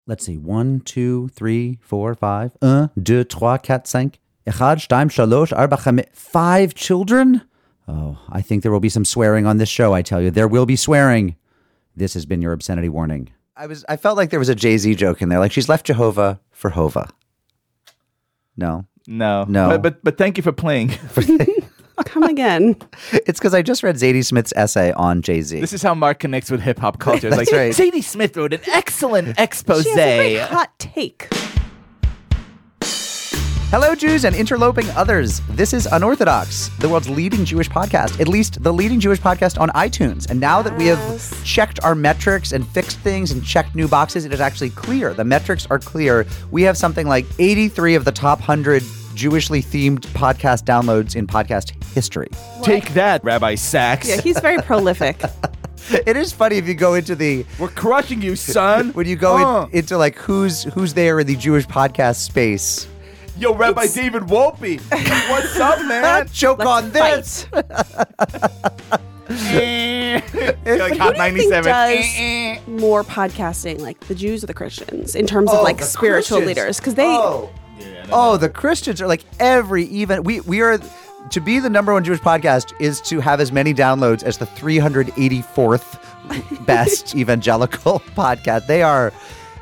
Let's see. 1, 2, 3, 4, 5. 1, 2, 3, 4, 5. Echad, shtaim, shalosh, arba, chamesh. 5 children? Oh, I think there will be some swearing on this show, I tell you. There will be swearing. This has been your obscenity warning. I felt like there was a Jay-Z joke in there. Like, she's left Jehovah for Hova. No. But thank you for playing. Come again. It's because I just read Zadie Smith's essay on Jay-Z. This is how Mark connects with hip-hop culture. It's That's like, right. Zadie Smith wrote an excellent expose. She has a very hot take. Hello, Jews and interloping others. This is Unorthodox, the world's leading Jewish podcast, at least the leading Jewish podcast on iTunes. And now that we have checked our metrics and fixed things and checked new boxes, it is actually clear. The metrics are clear. We have something like 83 of the top 100 Jewishly themed podcast downloads in podcast history. Take that, Rabbi Sachs. Yeah, he's very prolific. It is funny if you go into the... We're crushing you, son. When you go into like who's there in the Jewish podcast space. Yo, Rabbi David Wolpe. What's up, man? Choke on this. Like But Hot who do you 97. think does more podcasting, like the Jews or the Christians, in terms of like the spiritual Christians. leaders? Because they... The Christians are like we are, to be the number one Jewish podcast is to have as many downloads as the 384th best evangelical podcast. They are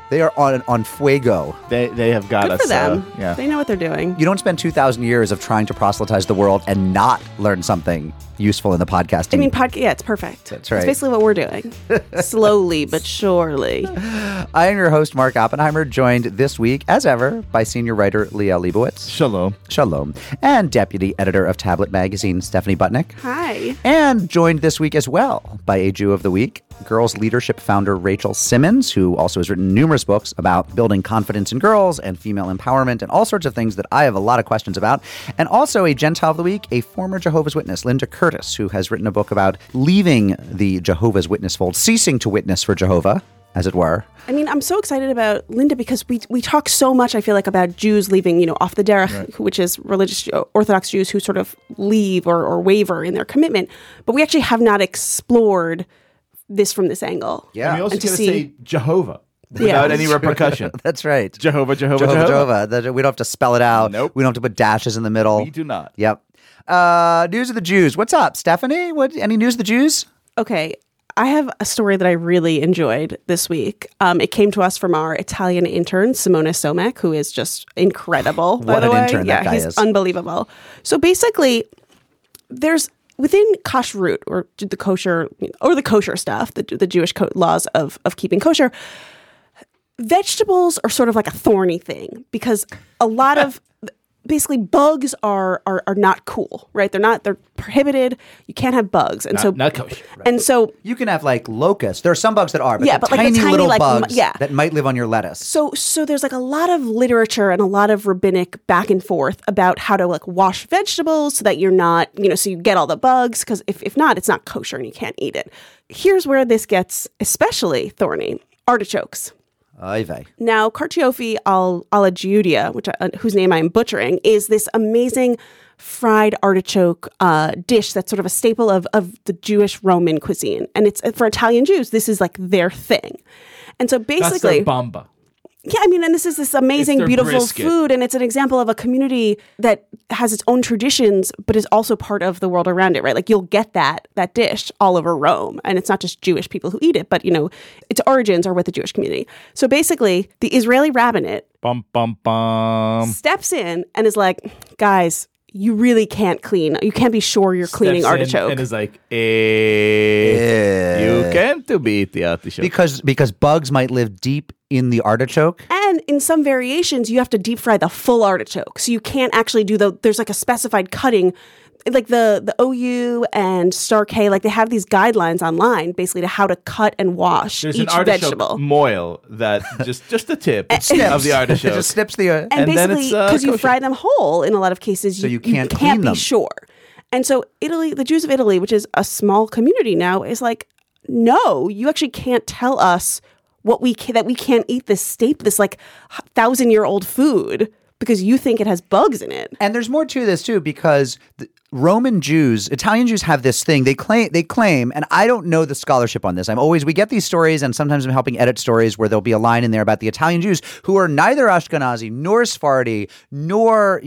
on fuego. They have got Good us. for them. Yeah. They know what they're doing. You don't spend 2,000 years of trying to proselytize the world and not learn something useful in the podcasting. I mean, it's perfect. That's right. It's basically what we're doing. Slowly but surely. I am your host, Mark Oppenheimer, joined this week, as ever, by senior writer Leah Leibowitz. Shalom. Shalom. And deputy editor of Tablet Magazine, Stephanie Butnick. Hi. And joined this week as well by a Jew of the Week, Girls Leadership founder Rachel Simmons, who also has written numerous books about building confidence in girls and female empowerment and all sorts of things that I have a lot of questions about. And also a Gentile of the Week, a former Jehovah's Witness, Linda Curtis, who has written a book about leaving the Jehovah's Witness fold, ceasing to witness for Jehovah, as it were. I mean, I'm so excited about Linda because we talk so much, I feel like, about Jews leaving, off the derech, right, which is religious Orthodox Jews who sort of leave or waver in their commitment. But we actually have not explored this from this angle. Yeah. And we also got to say Jehovah without any repercussion. That's right. Jehovah. We don't have to spell it out. Nope. We don't have to put dashes in the middle. We do not. Yep. News of the Jews. What's up, Stephanie? Any news of the Jews? Okay. I have a story that I really enjoyed this week. It came to us from our Italian intern, Simone Somek, who is just incredible, by the way. What an intern that guy he's is. Unbelievable. So basically, there's within kashrut, or the kosher stuff, the Jewish laws of keeping kosher, vegetables are sort of like a thorny thing because a lot of basically bugs are not cool, right? They're prohibited. You can't have bugs. And not kosher. Right. And so you can have like locusts. There are some bugs that are, but yeah, the but tiny, like the little like, bugs that might live on your lettuce. So there's like a lot of literature and a lot of rabbinic back and forth about how to like wash vegetables so that you're not, so you get all the bugs, because if not, it's not kosher and you can't eat it. Here's where this gets especially thorny. Artichokes. Now, carciofi alla Giudia, whose name I am butchering, is this amazing fried artichoke dish that's sort of a staple of the Jewish Roman cuisine. And it's for Italian Jews, this is like their thing. And so basically... That's their bamba. Yeah, I mean, and this is this amazing, beautiful brisket. food, and it's an example of a community that has its own traditions, but is also part of the world around it, right? Like, you'll get that dish all over Rome, and it's not just Jewish people who eat it, but, its origins are with the Jewish community. So basically, the Israeli rabbinate steps in and is like, guys, you really can't clean. You can't be sure you're cleaning artichoke. And is like, you can't beat the artichoke. Because bugs might live deep in the artichoke. And in some variations, you have to deep fry the full artichoke. So you can't actually there's like a specified cutting. Like the OU and Star K, like they have these guidelines online basically to how to cut and wash There's each an artichoke vegetable. Moil that just the tip of the artichoke. It just snips the... And then basically, it's because you kosher. fry them whole in a lot of cases, So you can't clean be them. sure. And so Italy, the Jews of Italy, which is a small community now, is like, no, you actually can't tell us that we can't eat this like 1,000-year-old food because you think it has bugs in it. And there's more to this too, because Roman Jews, Italian Jews have this thing. They claim, and I don't know the scholarship on this. we get these stories, and sometimes I'm helping edit stories where there'll be a line in there about the Italian Jews who are neither Ashkenazi nor Sephardi nor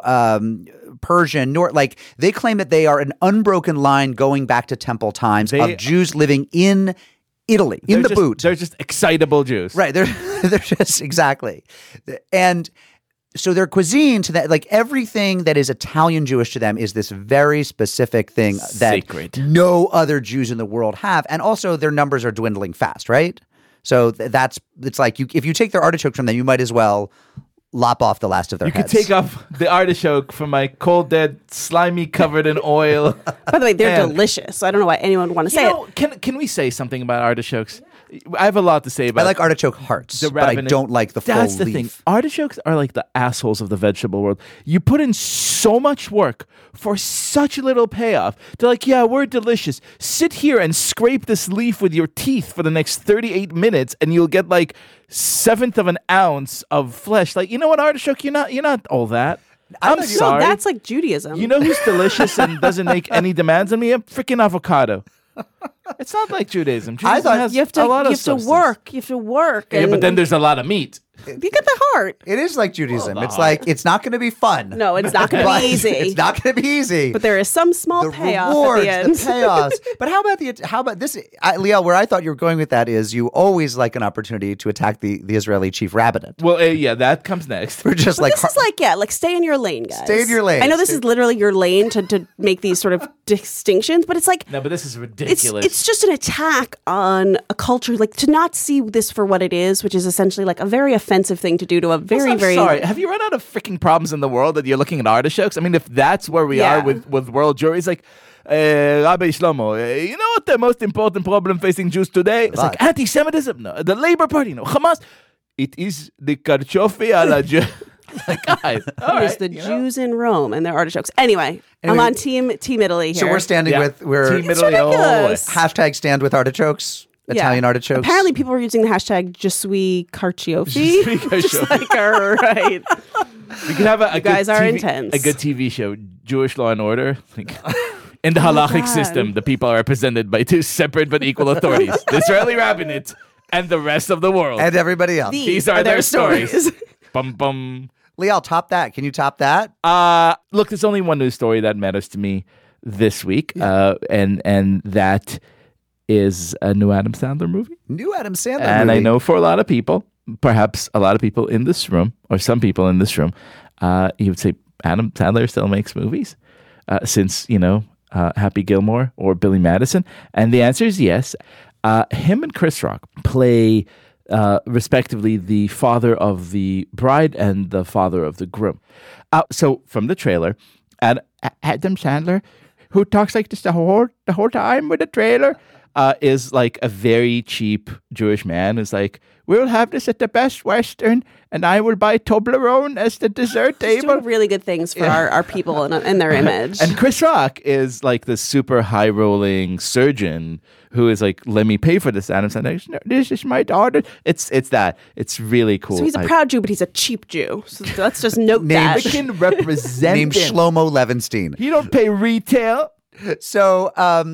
Persian, nor like they claim that they are an unbroken line going back to temple times of Jews living in Italy, in the boot. They're just excitable Jews, right? They're just exactly, and. So their cuisine to that, like everything that is Italian Jewish to them is this very specific thing that Sacred. No other Jews in the world have. And also their numbers are dwindling fast, right? So it's like if you take their artichoke from them, you might as well lop off the last of their heads. You could take off the artichoke from my cold, dead, slimy, covered in oil. By the way, they're delicious. So I don't know why anyone would want to say it. Can we say something about artichokes? I have a lot to say about. I like artichoke hearts, but I don't like the full leaf. That's the thing. Artichokes are like the assholes of the vegetable world. You put in so much work for such little payoff. They're like, yeah, we're delicious. Sit here and scrape this leaf with your teeth for the next 38 minutes, and you'll get like 1/7 of an ounce of flesh. Like, you know what, artichoke? You're not all that. I'm sorry. No, that's like Judaism. You know who's delicious and doesn't make any demands on me? A freaking avocado. It's not like Judaism. Judaism has you have to a lot of You have to work. Yeah, but then there's a lot of meat. You get the heart. It is like Judaism. It's like it's not going to be fun. No, it's not going to be easy. It's not going to be easy. But there is some small payoff rewards, at the end. The payoffs. But how about this, Liel? Where I thought you were going with that is you always like an opportunity to attack the Israeli chief rabbinate. Well, yeah, that comes next. We're just this is like stay in your lane, guys. Stay in your lane. I know this is literally your lane to make these sort of distinctions, but it's like no, but this is ridiculous. It's just an attack on a culture, like to not see this for what it is, which is essentially like a very offensive thing to do to a very sorry. Have you run out of freaking problems in the world that you're looking at artichokes? I mean, if that's where we are with world Jewry, it's like, Rabbi Shlomo, you know what the most important problem facing Jews today? It's like anti-Semitism, no, the Labor Party, no, Hamas. It is the carciofi a la Jew. Like, guys, it's the Jews in Rome and their artichokes. Anyway, I'm on team Italy here. So we're standing with Team it's Italy. ridiculous. Hashtag stand with artichokes. Italian artichokes. Apparently, people were using the hashtag Je suis carciofi. Just like her, right? We could have a good guys are TV, intense. a good TV show, Jewish Law and Order. Like, in the halachic system, the people are represented by two separate but equal authorities: the Israeli rabbinate and the rest of the world, and everybody else. These are their stories. Bum bum. Liel, top that. Can you top that? Look, there's only one news story that matters to me this week, and that is a new Adam Sandler movie. New Adam Sandler and movie. I know for a lot of people, perhaps a lot of people in this room, or some people in this room, you would say Adam Sandler still makes movies since, Happy Gilmore or Billy Madison. And the answer is yes. Him and Chris Rock play respectively the father of the bride and the father of the groom. So from the trailer, Adam Sandler, who talks like this the whole time with the trailer, is like a very cheap Jewish man who's like, we'll have this at the Best Western, and I will buy Toblerone as the dessert He's table. doing really good things for our people and their image. And Chris Rock is like the super high-rolling surgeon who is like, let me pay for this. Adam Sandler, no, this is my daughter. It's that. It's really cool. So he's a proud Jew, but he's a cheap Jew. So let's just note that. We can represent Named him. Shlomo Levenstein. He don't pay retail. So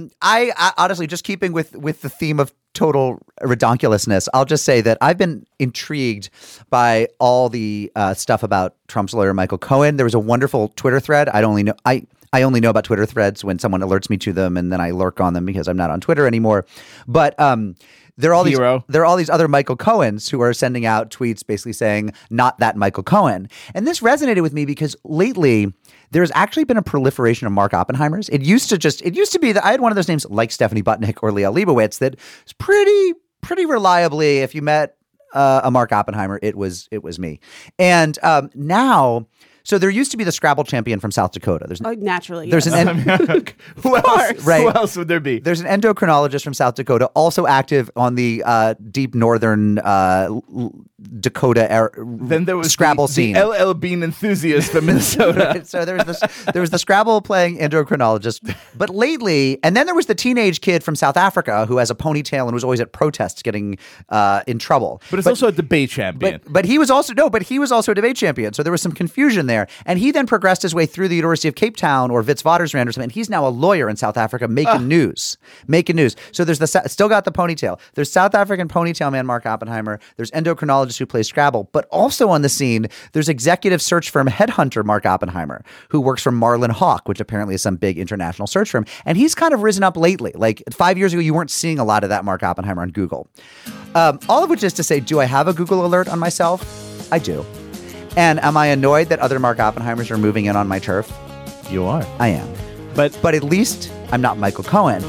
I honestly, just keeping with the theme of total redonkulousness, I'll just say that I've been intrigued by all the stuff about Trump's lawyer Michael Cohen. There was a wonderful Twitter thread. I only know about Twitter threads when someone alerts me to them, and then I lurk on them because I'm not on Twitter anymore. But there are all these other Michael Cohens who are sending out tweets basically saying, not that Michael Cohen. And this resonated with me because lately there's actually been a proliferation of Mark Oppenheimers. It used to be that I had one of those names like Stephanie Butnick or Liel Leibovitz that was pretty reliably, if you met a Mark Oppenheimer, it was me. And now So there used to be the Scrabble champion from South Dakota. Naturally, There's yes. Who else? Right. Who else would there be? There's an endocrinologist from South Dakota, also active on the deep northern Dakota Then there was Scrabble the scene. LL Bean enthusiast from Minnesota. So there was the Scrabble playing endocrinologist, but lately, and then there was the teenage kid from South Africa who has a ponytail and was always at protests getting in trouble. But it's also a debate champion. But he was also a debate champion. So there was some confusion there. And he then progressed his way through the University of Cape Town or Witwatersrand or something. And he's now a lawyer in South Africa making news. So there's still got the ponytail. There's South African ponytail man Mark Oppenheimer. There's endocrinologist who plays Scrabble. But also on the scene, there's executive search firm headhunter Mark Oppenheimer, who works for Marlin Hawk, which apparently is some big international search firm. And he's kind of risen up lately. Like 5 years ago, you weren't seeing a lot of that Mark Oppenheimer on Google. All of which is to say, do I have a Google alert on myself? I do. And am I annoyed that other Mark Oppenheimers are moving in on my turf? You are. I am. But But at least I'm not Michael Cohen.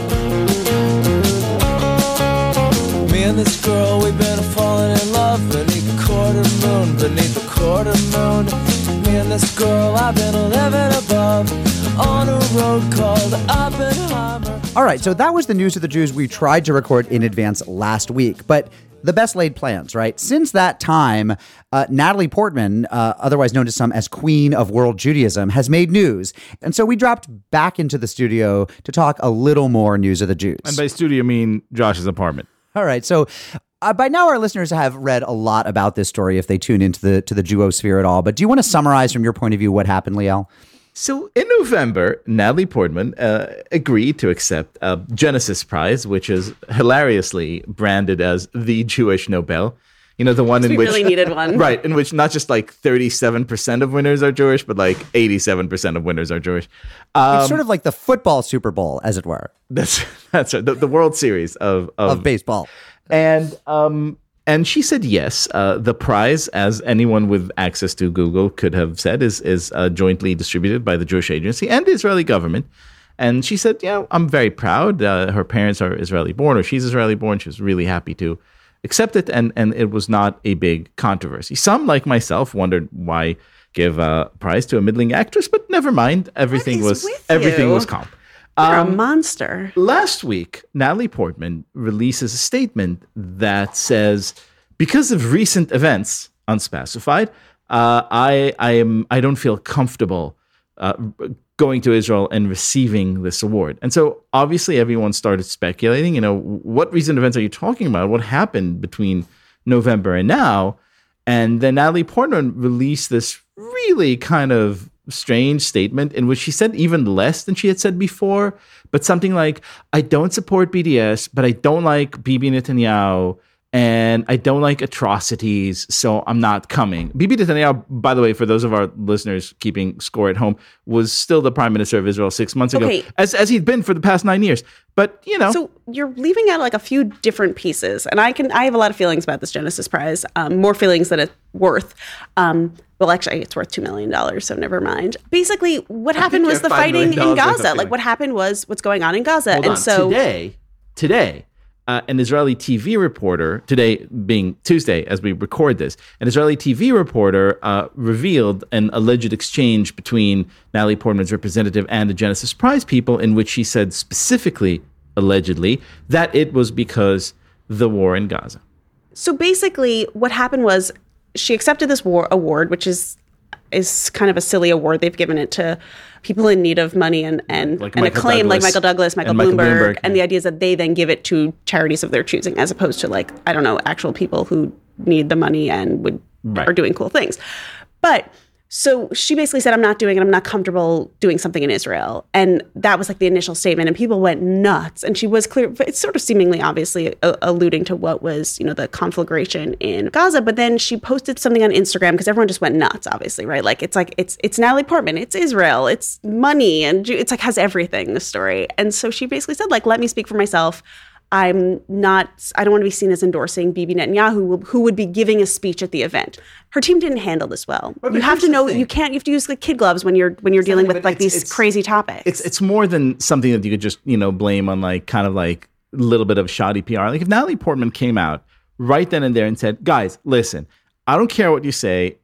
Me and this girl, we've been falling in love beneath the quarter moon. Me and this girl, I've been living above on a road called Oppenheimer. All right, so that was the news of the Jews we tried to record in advance last week. But the best laid plans, right? Since that time, Natalie Portman, otherwise known to some as Queen of World Judaism, has made news. And so we dropped back into the studio to talk a little more news of the Jews. and by studio, I mean Josh's apartment. All right, so by now our listeners have read a lot about this story if they tune into the Jewosphere at all. But do you want to summarize from your point of view what happened, Liel? So in November, Natalie Portman agreed to accept a Genesis Prize, which is hilariously branded as the Jewish Nobel. You know, the one in We which really needed one. right, in which not just like 37% of winners are Jewish, but like 87% of winners are Jewish. It's sort of like the football Super Bowl, as it were, That's right. The World Series of baseball. And she said yes. The prize, as anyone with access to Google could have said, is jointly distributed by the Jewish Agency and the Israeli government. And she said, yeah, I'm very proud. Her parents are Israeli born, or she's Israeli born. She was really happy to accept it, and it was not a big controversy. Some, like myself, wondered why give a prize to a middling actress, but never mind. Everything was calm. You're a monster. Last week, Natalie Portman releases a statement that says, because of recent events, unspecified, I don't feel comfortable going to Israel and receiving this award. And so obviously everyone started speculating, what recent events are you talking about? What happened between November and now? And then Natalie Portman released this really kind of strange statement in which she said even less than she had said before, but something like, I don't support BDS, but I don't like Bibi Netanyahu, and I don't like atrocities, so I'm not coming. Bibi Netanyahu, by the way, for those of our listeners keeping score at home, was still the prime minister of Israel 6 months ago, as he'd been for the past 9 years. But, So you're leaving out like a few different pieces. And I have a lot of feelings about this Genesis Prize, more feelings than it's worth. Well, actually, it's worth $2 million, so never mind. Basically, what happened was the fighting in Gaza. Like, what happened was what's going on in Gaza. Hold on. Today, an Israeli TV reporter, today being Tuesday as we record this, an Israeli TV reporter revealed an alleged exchange between Natalie Portman's representative and the Genesis Prize people, in which she said specifically, allegedly, that it was because the war in Gaza. So basically, what happened was she accepted this award, which is kind of a silly award. They've given it to people in need of money and acclaim, like Michael Douglas, Michael Bloomberg. And the idea is that they then give it to charities of their choosing, as opposed to actual people who need the money and are doing cool things. But so she basically said, I'm not doing it. I'm not comfortable doing something in Israel. And that was like the initial statement. And people went nuts. And she was clear. It's sort of seemingly obviously alluding to what was, the conflagration in Gaza. But then she posted something on Instagram because everyone just went nuts, obviously, right? Like, it's Natalie Portman. It's Israel. It's money. And it's like has everything, the story. And so she basically said, let me speak for myself. I don't want to be seen as endorsing Bibi Netanyahu, who would be giving a speech at the event. Her team didn't handle this well. You have to know, you have to use like kid gloves when you're dealing with like these crazy topics. It's more than something that you could just, blame on like kind of like a little bit of shoddy PR. Like if Natalie Portman came out right then and there and said, guys, listen, I don't care what you say. The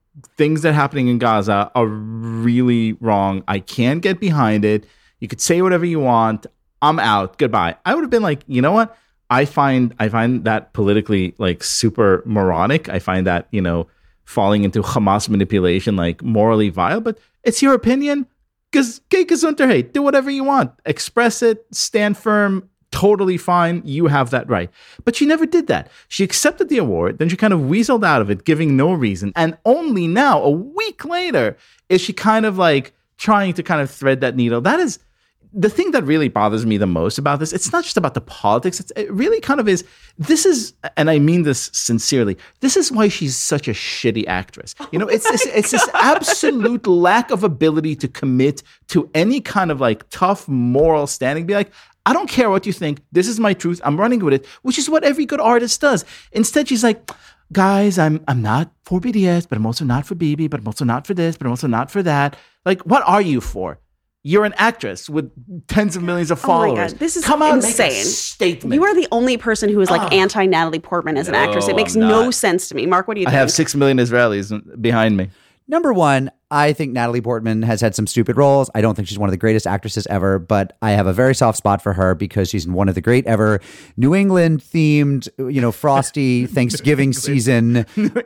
things that are happening in Gaza are really wrong. I can't get behind it. You could say whatever you want. I'm out. Goodbye. I would have been like, you know what? I find that politically like super moronic. I find that, falling into Hamas manipulation, like morally vile, but it's your opinion. Geh Gesundheit. Do whatever you want. Express it. Stand firm. Totally fine. You have that right. But she never did that. She accepted the award. Then she kind of weaseled out of it, giving no reason. And only now, a week later, is she kind of like trying to kind of thread that needle. That is the thing that really bothers me the most about this. It's not just about the politics. It really kind of is. This is, and I mean this sincerely, this is why she's such a shitty actress. It's this absolute lack of ability to commit to any kind of like tough moral standing. Be like, I don't care what you think. This is my truth. I'm running with it, which is what every good artist does. Instead, she's like, guys, I'm not for BDS, but I'm also not for Bibi, but I'm also not for this, but I'm also not for that. Like, what are you for? You're an actress with tens of millions of followers. Oh my God, this is Come out insane. and make a statement. You are the only person who is like anti-Natalie Portman as an actress. It makes no sense to me. Mark, what do you think? I have 6 million Israelis behind me. Number one, I think Natalie Portman has had some stupid roles. I don't think she's one of the greatest actresses ever, but I have a very soft spot for her because she's in one of the great ever New England themed, frosty Thanksgiving season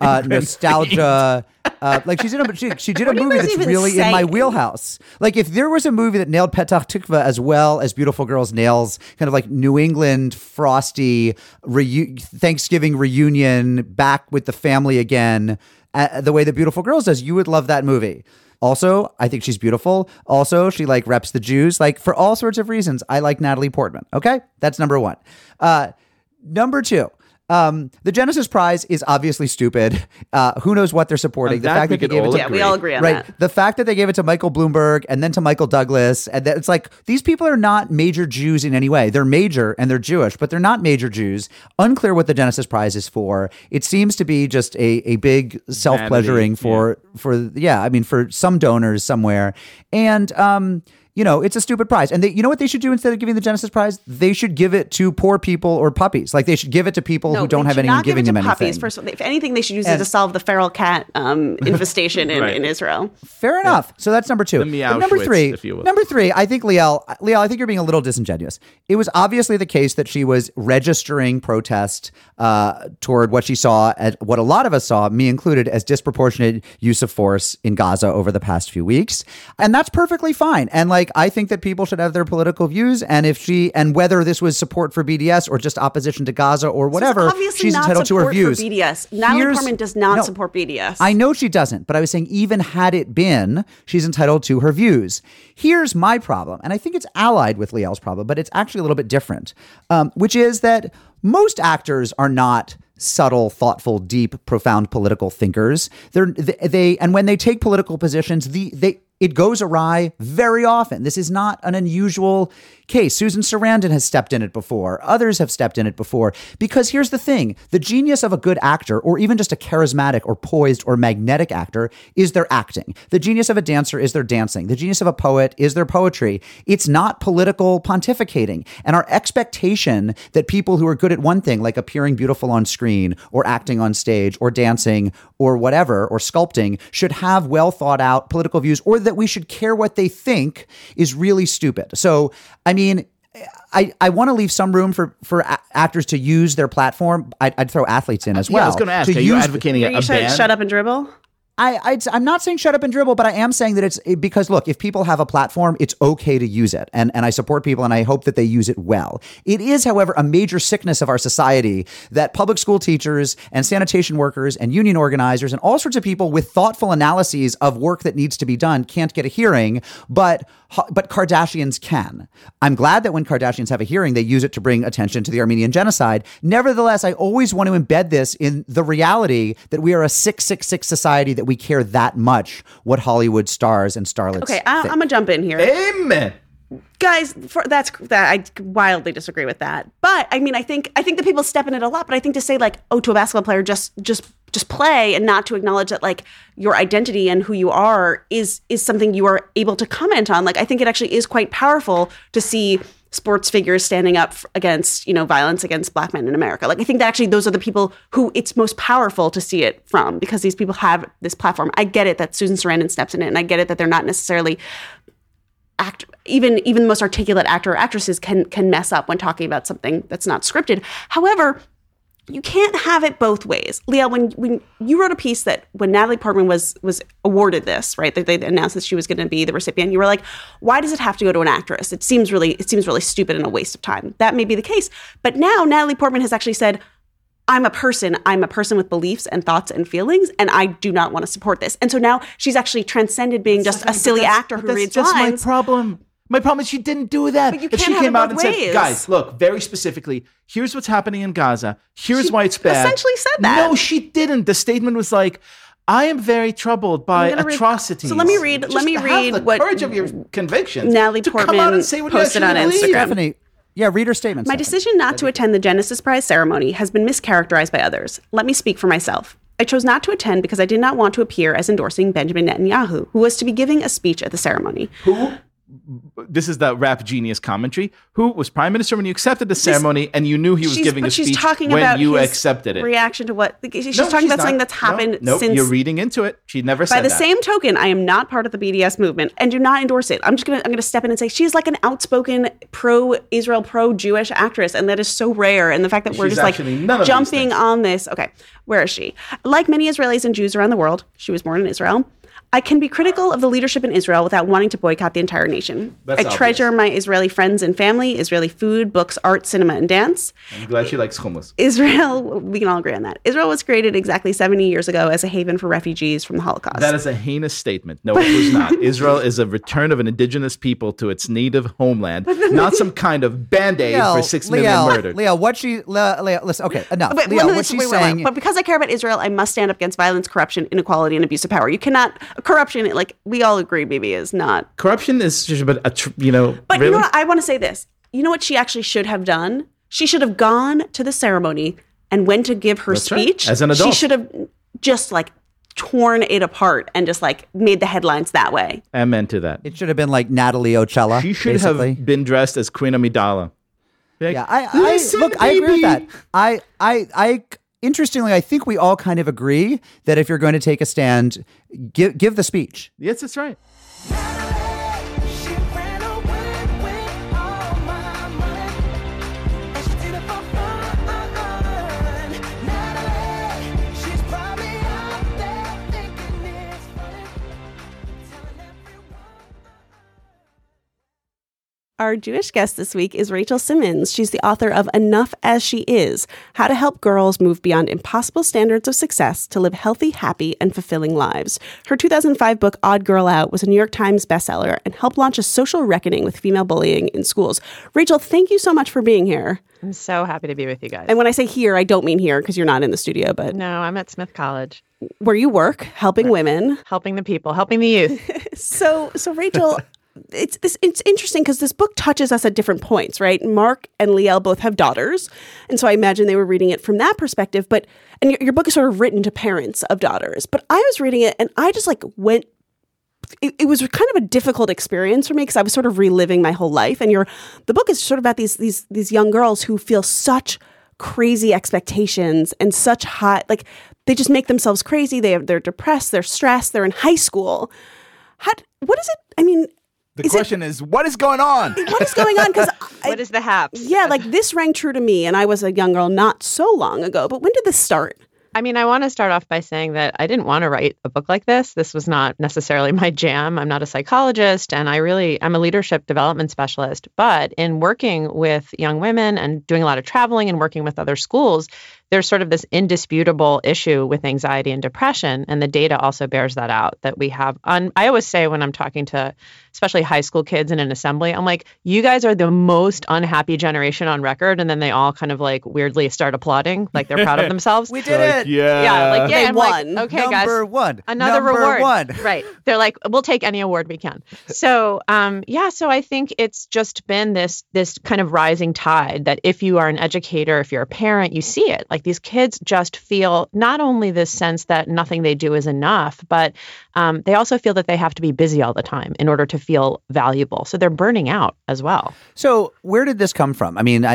nostalgia. Like she did a movie that's really in my wheelhouse. Like if there was a movie that nailed Petach Tikva as well as Beautiful Girls nails kind of like New England frosty Thanksgiving reunion back with the family again, the way that Beautiful Girls does, you would love that movie. Also, I think she's beautiful. Also, she like reps the Jews. Like for all sorts of reasons, I like Natalie Portman. Okay, that's number one. Number two. The Genesis Prize is obviously stupid. Who knows what they're supporting? The fact that they gave it to we all agree on that. The fact that they gave it to Michael Bloomberg and then to Michael Douglas, and that it's like these people are not major Jews in any way. They're major and they're Jewish, but they're not major Jews. Unclear what the Genesis Prize is for. It seems to be just a big self-pleasuring for some donors somewhere, and it's a stupid prize. And you know what they should do instead of giving the Genesis Prize? They should give it to poor people or puppies. Like they should give it to people who don't have anyone giving them anything. Puppies. First of all, if anything, they should use it to solve the feral cat infestation in Israel. Fair enough. So that's number two. Number three, I think Liel, I think you're being a little disingenuous. It was obviously the case that she was registering protest toward what she saw, what a lot of us saw, me included, as disproportionate use of force in Gaza over the past few weeks. And that's perfectly fine. And I think that people should have their political views, and whether this was support for BDS or just opposition to Gaza or whatever, she's entitled to her views. For BDS. Natalie Portman does not support BDS. I know she doesn't, but I was saying even had it been, she's entitled to her views. Here's my problem, and I think it's allied with Liel's problem, but it's actually a little bit different, which is that most actors are not subtle, thoughtful, deep, profound political thinkers. And when they take political positions, it goes awry very often. This is not an unusual case. Susan Sarandon has stepped in it before. Others have stepped in it before. Because here's the thing. The genius of a good actor, or even just a charismatic or poised or magnetic actor, is their acting. The genius of a dancer is their dancing. The genius of a poet is their poetry. It's not political pontificating. And our expectation that people who are good at one thing, like appearing beautiful on screen or acting on stage or dancing or whatever, or sculpting, should have well thought out political views, or that we should care what they think, is really stupid. So, I mean, I want to leave some room for actors to use their platform. I'd throw athletes in as well. I was going to ask, are you advocating a ban? Shut up and dribble? I'm not saying shut up and dribble, but I am saying that it's because, look, if people have a platform, it's okay to use it. And I support people and I hope that they use it well. It is, however, a major sickness of our society that public school teachers and sanitation workers and union organizers and all sorts of people with thoughtful analyses of work that needs to be done can't get a hearing, but Kardashians can. I'm glad that when Kardashians have a hearing, they use it to bring attention to the Armenian genocide. Nevertheless, I always want to embed this in the reality that we are a 666 society, that we care that much what Hollywood stars and starlets think. I'm going to jump in here. Amen. Guys, I wildly disagree with that. But I mean, I think the people step in it a lot. But I think to say to a basketball player, just play, and not to acknowledge that your identity and who you are is something you are able to comment on. I think it actually is quite powerful to see sports figures standing up against, violence against Black men in America. Like, I think that actually those are the people who it's most powerful to see it from, because these people have this platform. I get it that Susan Sarandon steps in it, and I get it that they're not necessarily even the most articulate actor or actresses can mess up when talking about something that's not scripted. However, you can't have it both ways. Leah, when you wrote a piece that when Natalie Portman was awarded this, right, that they announced that she was going to be the recipient, you were like, why does it have to go to an actress? It seems really stupid and a waste of time. That may be the case. But now Natalie Portman has actually said, I'm a person with beliefs and thoughts and feelings, and I do not want to support this. And so now she's actually transcended being just a silly actor who reads lines. That's my problem. My problem is she didn't do that. But you if can't she have came it out both and ways. said, guys, look, very specifically, here's what's happening in Gaza. Here's why it's bad. Essentially said that. No, she didn't. The statement was like, I am very troubled by atrocities. So let me read have the what courage of your convictions. Natalie to Portman come out and say what posted you on actually believe. Instagram. Stephanie, yeah, read her statement. My decision not to attend the Genesis Prize ceremony has been mischaracterized by others. Let me speak for myself. I chose not to attend because I did not want to appear as endorsing Benjamin Netanyahu, who was to be giving a speech at the ceremony. Who? This is the Rap Genius commentary. Who was prime minister when you accepted the ceremony, and you knew he was giving a speech when you accepted it? Reaction to what? She's talking about something that's happened since. You're reading into it. She never said that. By the same token, I am not part of the BDS movement and do not endorse it. I'm gonna step in and say she's like an outspoken pro-Israel, pro-Jewish actress, and that is so rare. And the fact that we're just like jumping on this. Okay, where is she? Like many Israelis and Jews around the world, she was born in Israel. I can be critical of the leadership in Israel without wanting to boycott the entire nation. I treasure my Israeli friends and family, Israeli food, books, art, cinema, and dance. I'm glad she likes hummus. Israel, we can all agree on that. Israel was created exactly 70 years ago as a haven for refugees from the Holocaust. That is a heinous statement. No, it was not. Israel is a return of an indigenous people to its native homeland, not some kind of Band-Aid for 6 million murdered. Leah, listen, okay, enough. Leah, what she's saying... But because I care about Israel, I must stand up against violence, corruption, inequality, and abuse of power. You cannot... Corruption, like we all agree, maybe is not. Corruption is just But But really? You know what? I want to say this. You know what she actually should have done? She should have gone to the ceremony and went to give her speech. Right. As an adult. She should have just like torn it apart and just like made the headlines that way. Amen to that. It should have been like Natalie Ocella. She should basically. have been dressed as Queen Amidala. Like, Yeah, I agree with that. I interestingly, I think we all kind of agree that if you're going to take a stand, give the speech. Yes, that's right. Our Jewish guest this week is Rachel Simmons. She's the author of Enough as She Is, How to Help Girls Move Beyond Impossible Standards of Success to Live Healthy, Happy, and Fulfilling Lives. Her 2005 book, Odd Girl Out, was a New York Times bestseller and helped launch a social reckoning with female bullying in schools. Rachel, thank you so much for being here. I'm so happy to be with you guys. And when I say here, I don't mean here because you're not in the studio, but No, I'm at Smith College. Where you work, helping women. Helping the people, helping the youth. So Rachel... It's interesting because this book touches us at different points, right? Mark and Liel both have daughters, and so I imagine they were reading it from that perspective. And your book is sort of written to parents of daughters. But I was reading it, and I just like went. It was kind of a difficult experience for me because I was sort of reliving my whole life. And the book is sort of about these young girls who feel such crazy expectations and such high, like they just make themselves crazy. They're depressed, they're stressed, they're in high school. What is it? I mean. The question is, what is going on? What is going on? Because what is the haps? Yeah, like this rang true to me, and I was a young girl not so long ago. But when did this start? I mean, I want to start off by saying that I didn't want to write a book like this. This was not necessarily my jam. I'm not a psychologist, and I'm a leadership development specialist. But in working with young women and doing a lot of traveling and working with other schools, there's sort of this indisputable issue with anxiety and depression. And the data also bears that out, that we have. I always say when I'm talking to especially high school kids in an assembly, I'm like, you guys are the most unhappy generation on record. And then they all kind of like weirdly start applauding, like they're proud of themselves. We did it. Yeah. They I'm won. Like, okay, Number guys. one. Another Number reward. One. Right. They're like, we'll take any award we can. So, so I think it's just been this kind of rising tide that if you are an educator, if you're a parent, you see it. Like Like these kids just feel not only this sense that nothing they do is enough, but they also feel that they have to be busy all the time in order to feel valuable. So they're burning out as well. So where did this come from? I mean,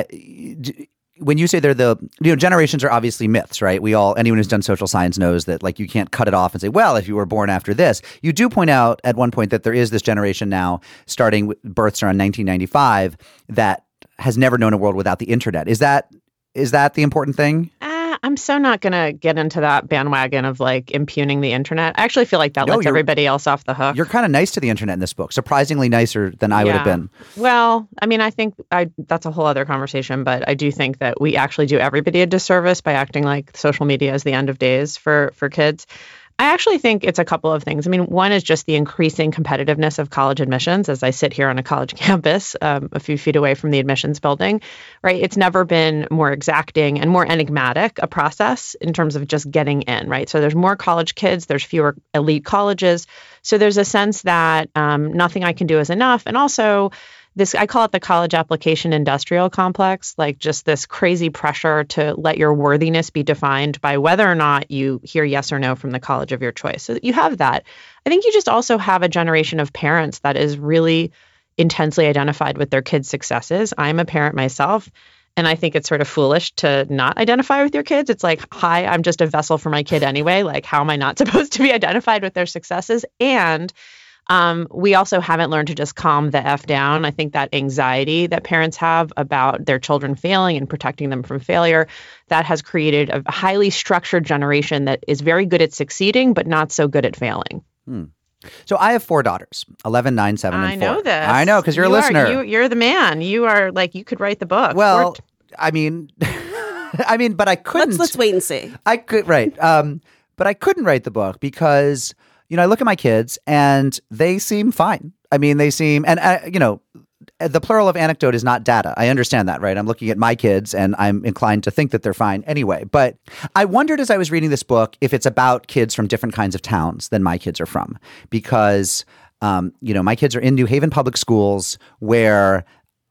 when you say they're generations are obviously myths, right? Anyone who's done social science knows that like you can't cut it off and say, well, if you were born after this. You do point out at one point that there is this generation now starting with births around 1995 that has never known a world without the internet. Is that the important thing? I'm so not going to get into that bandwagon of like impugning the internet. I actually feel like that lets everybody else off the hook. You're kind of nice to the internet in this book, surprisingly nicer than I would have been. Well, I mean, I think that's a whole other conversation, but I do think that we actually do everybody a disservice by acting like social media is the end of days for kids. I actually think it's a couple of things. I mean, one is just the increasing competitiveness of college admissions. As I sit here on a college campus, a few feet away from the admissions building, right? It's never been more exacting and more enigmatic a process in terms of just getting in, right? So there's more college kids, there's fewer elite colleges. So there's a sense that nothing I can do is enough. And also, I call it the college application industrial complex, like just this crazy pressure to let your worthiness be defined by whether or not you hear yes or no from the college of your choice. So you have that. I think you just also have a generation of parents that is really intensely identified with their kids' successes. I'm a parent myself, and I think it's sort of foolish to not identify with your kids. It's like, hi, I'm just a vessel for my kid anyway. Like, how am I not supposed to be identified with their successes? And we also haven't learned to just calm the F down. I think that anxiety that parents have about their children failing and protecting them from failure, that has created a highly structured generation that is very good at succeeding, but not so good at failing. So I have 4 daughters, 11, 9, 7, and 4. I know this. I know, because you're a listener. You're the man. You are like, you could write the book. Well, I mean, but I couldn't. Let's wait and see. I could, right. But I couldn't write the book because, I look at my kids and they seem fine. I mean, they seem, and the plural of anecdote is not data. I understand that, right? I'm looking at my kids and I'm inclined to think that they're fine anyway. But I wondered as I was reading this book if it's about kids from different kinds of towns than my kids are from, because, my kids are in New Haven public schools where,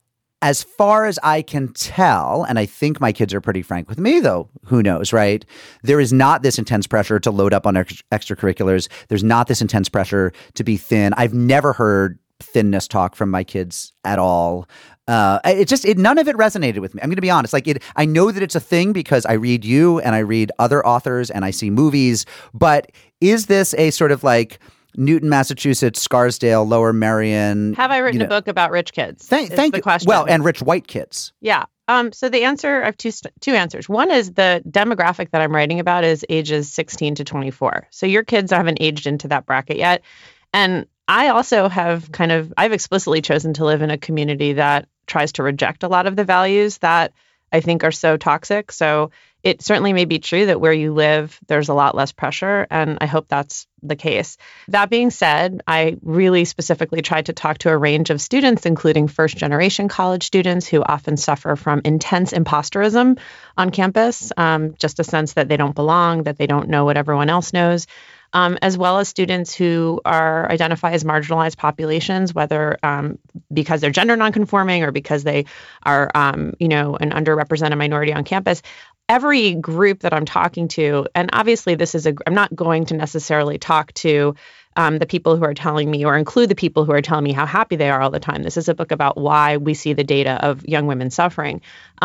as far as I can tell, and I think my kids are pretty frank with me, though, who knows, right? There is not this intense pressure to load up on extracurriculars. There's not this intense pressure to be thin. I've never heard thinness talk from my kids at all. None of it resonated with me. I'm going to be honest. I know that it's a thing because I read you and I read other authors and I see movies, but is this a sort of like Newton, Massachusetts, Scarsdale, Lower Merion? Have I written a book about rich kids? Thank you. Question. Well, and rich white kids. Yeah. So the answer, I have two answers. One is the demographic that I'm writing about is ages 16 to 24. So your kids haven't aged into that bracket yet. And I also have I've explicitly chosen to live in a community that tries to reject a lot of the values that I think are so toxic. So it certainly may be true that where you live, there's a lot less pressure, and I hope that's the case. That being said, I really specifically tried to talk to a range of students, including first-generation college students who often suffer from intense imposterism on campus, just a sense that they don't belong, that they don't know what everyone else knows, as well as students who identify as marginalized populations, whether because they're gender nonconforming or because they are, an underrepresented minority on campus. Every group that I'm talking to, and obviously I'm not going to necessarily talk to the people who are telling me or include the people who are telling me how happy they are all the time. This is a book about why we see the data of young women suffering.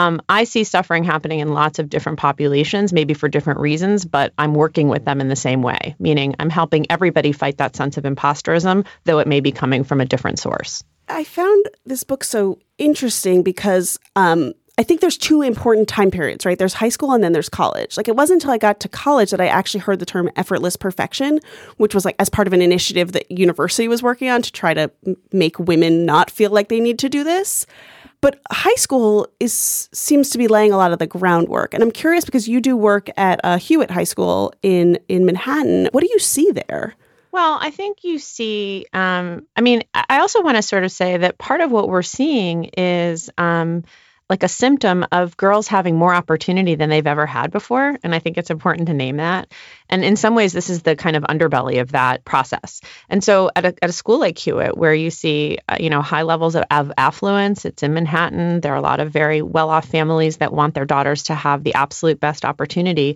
I see suffering happening in lots of different populations, maybe for different reasons, but I'm working with them in the same way, meaning I'm helping everybody fight that sense of imposterism, though it may be coming from a different source. I found this book so interesting because I think there's 2 important time periods, right? There's high school and then there's college. It wasn't until I got to college that I actually heard the term effortless perfection, which was as part of an initiative that university was working on to try to make women not feel like they need to do this. But high school seems to be laying a lot of the groundwork. And I'm curious because you do work at Hewitt High School in Manhattan. What do you see there? Well, I think you see, I also want to sort of say that part of what we're seeing is like a symptom of girls having more opportunity than they've ever had before. And I think it's important to name that. And in some ways, this is the kind of underbelly of that process. And so at a school like Hewitt, where you see, high levels of affluence, it's in Manhattan. There are a lot of very well-off families that want their daughters to have the absolute best opportunity.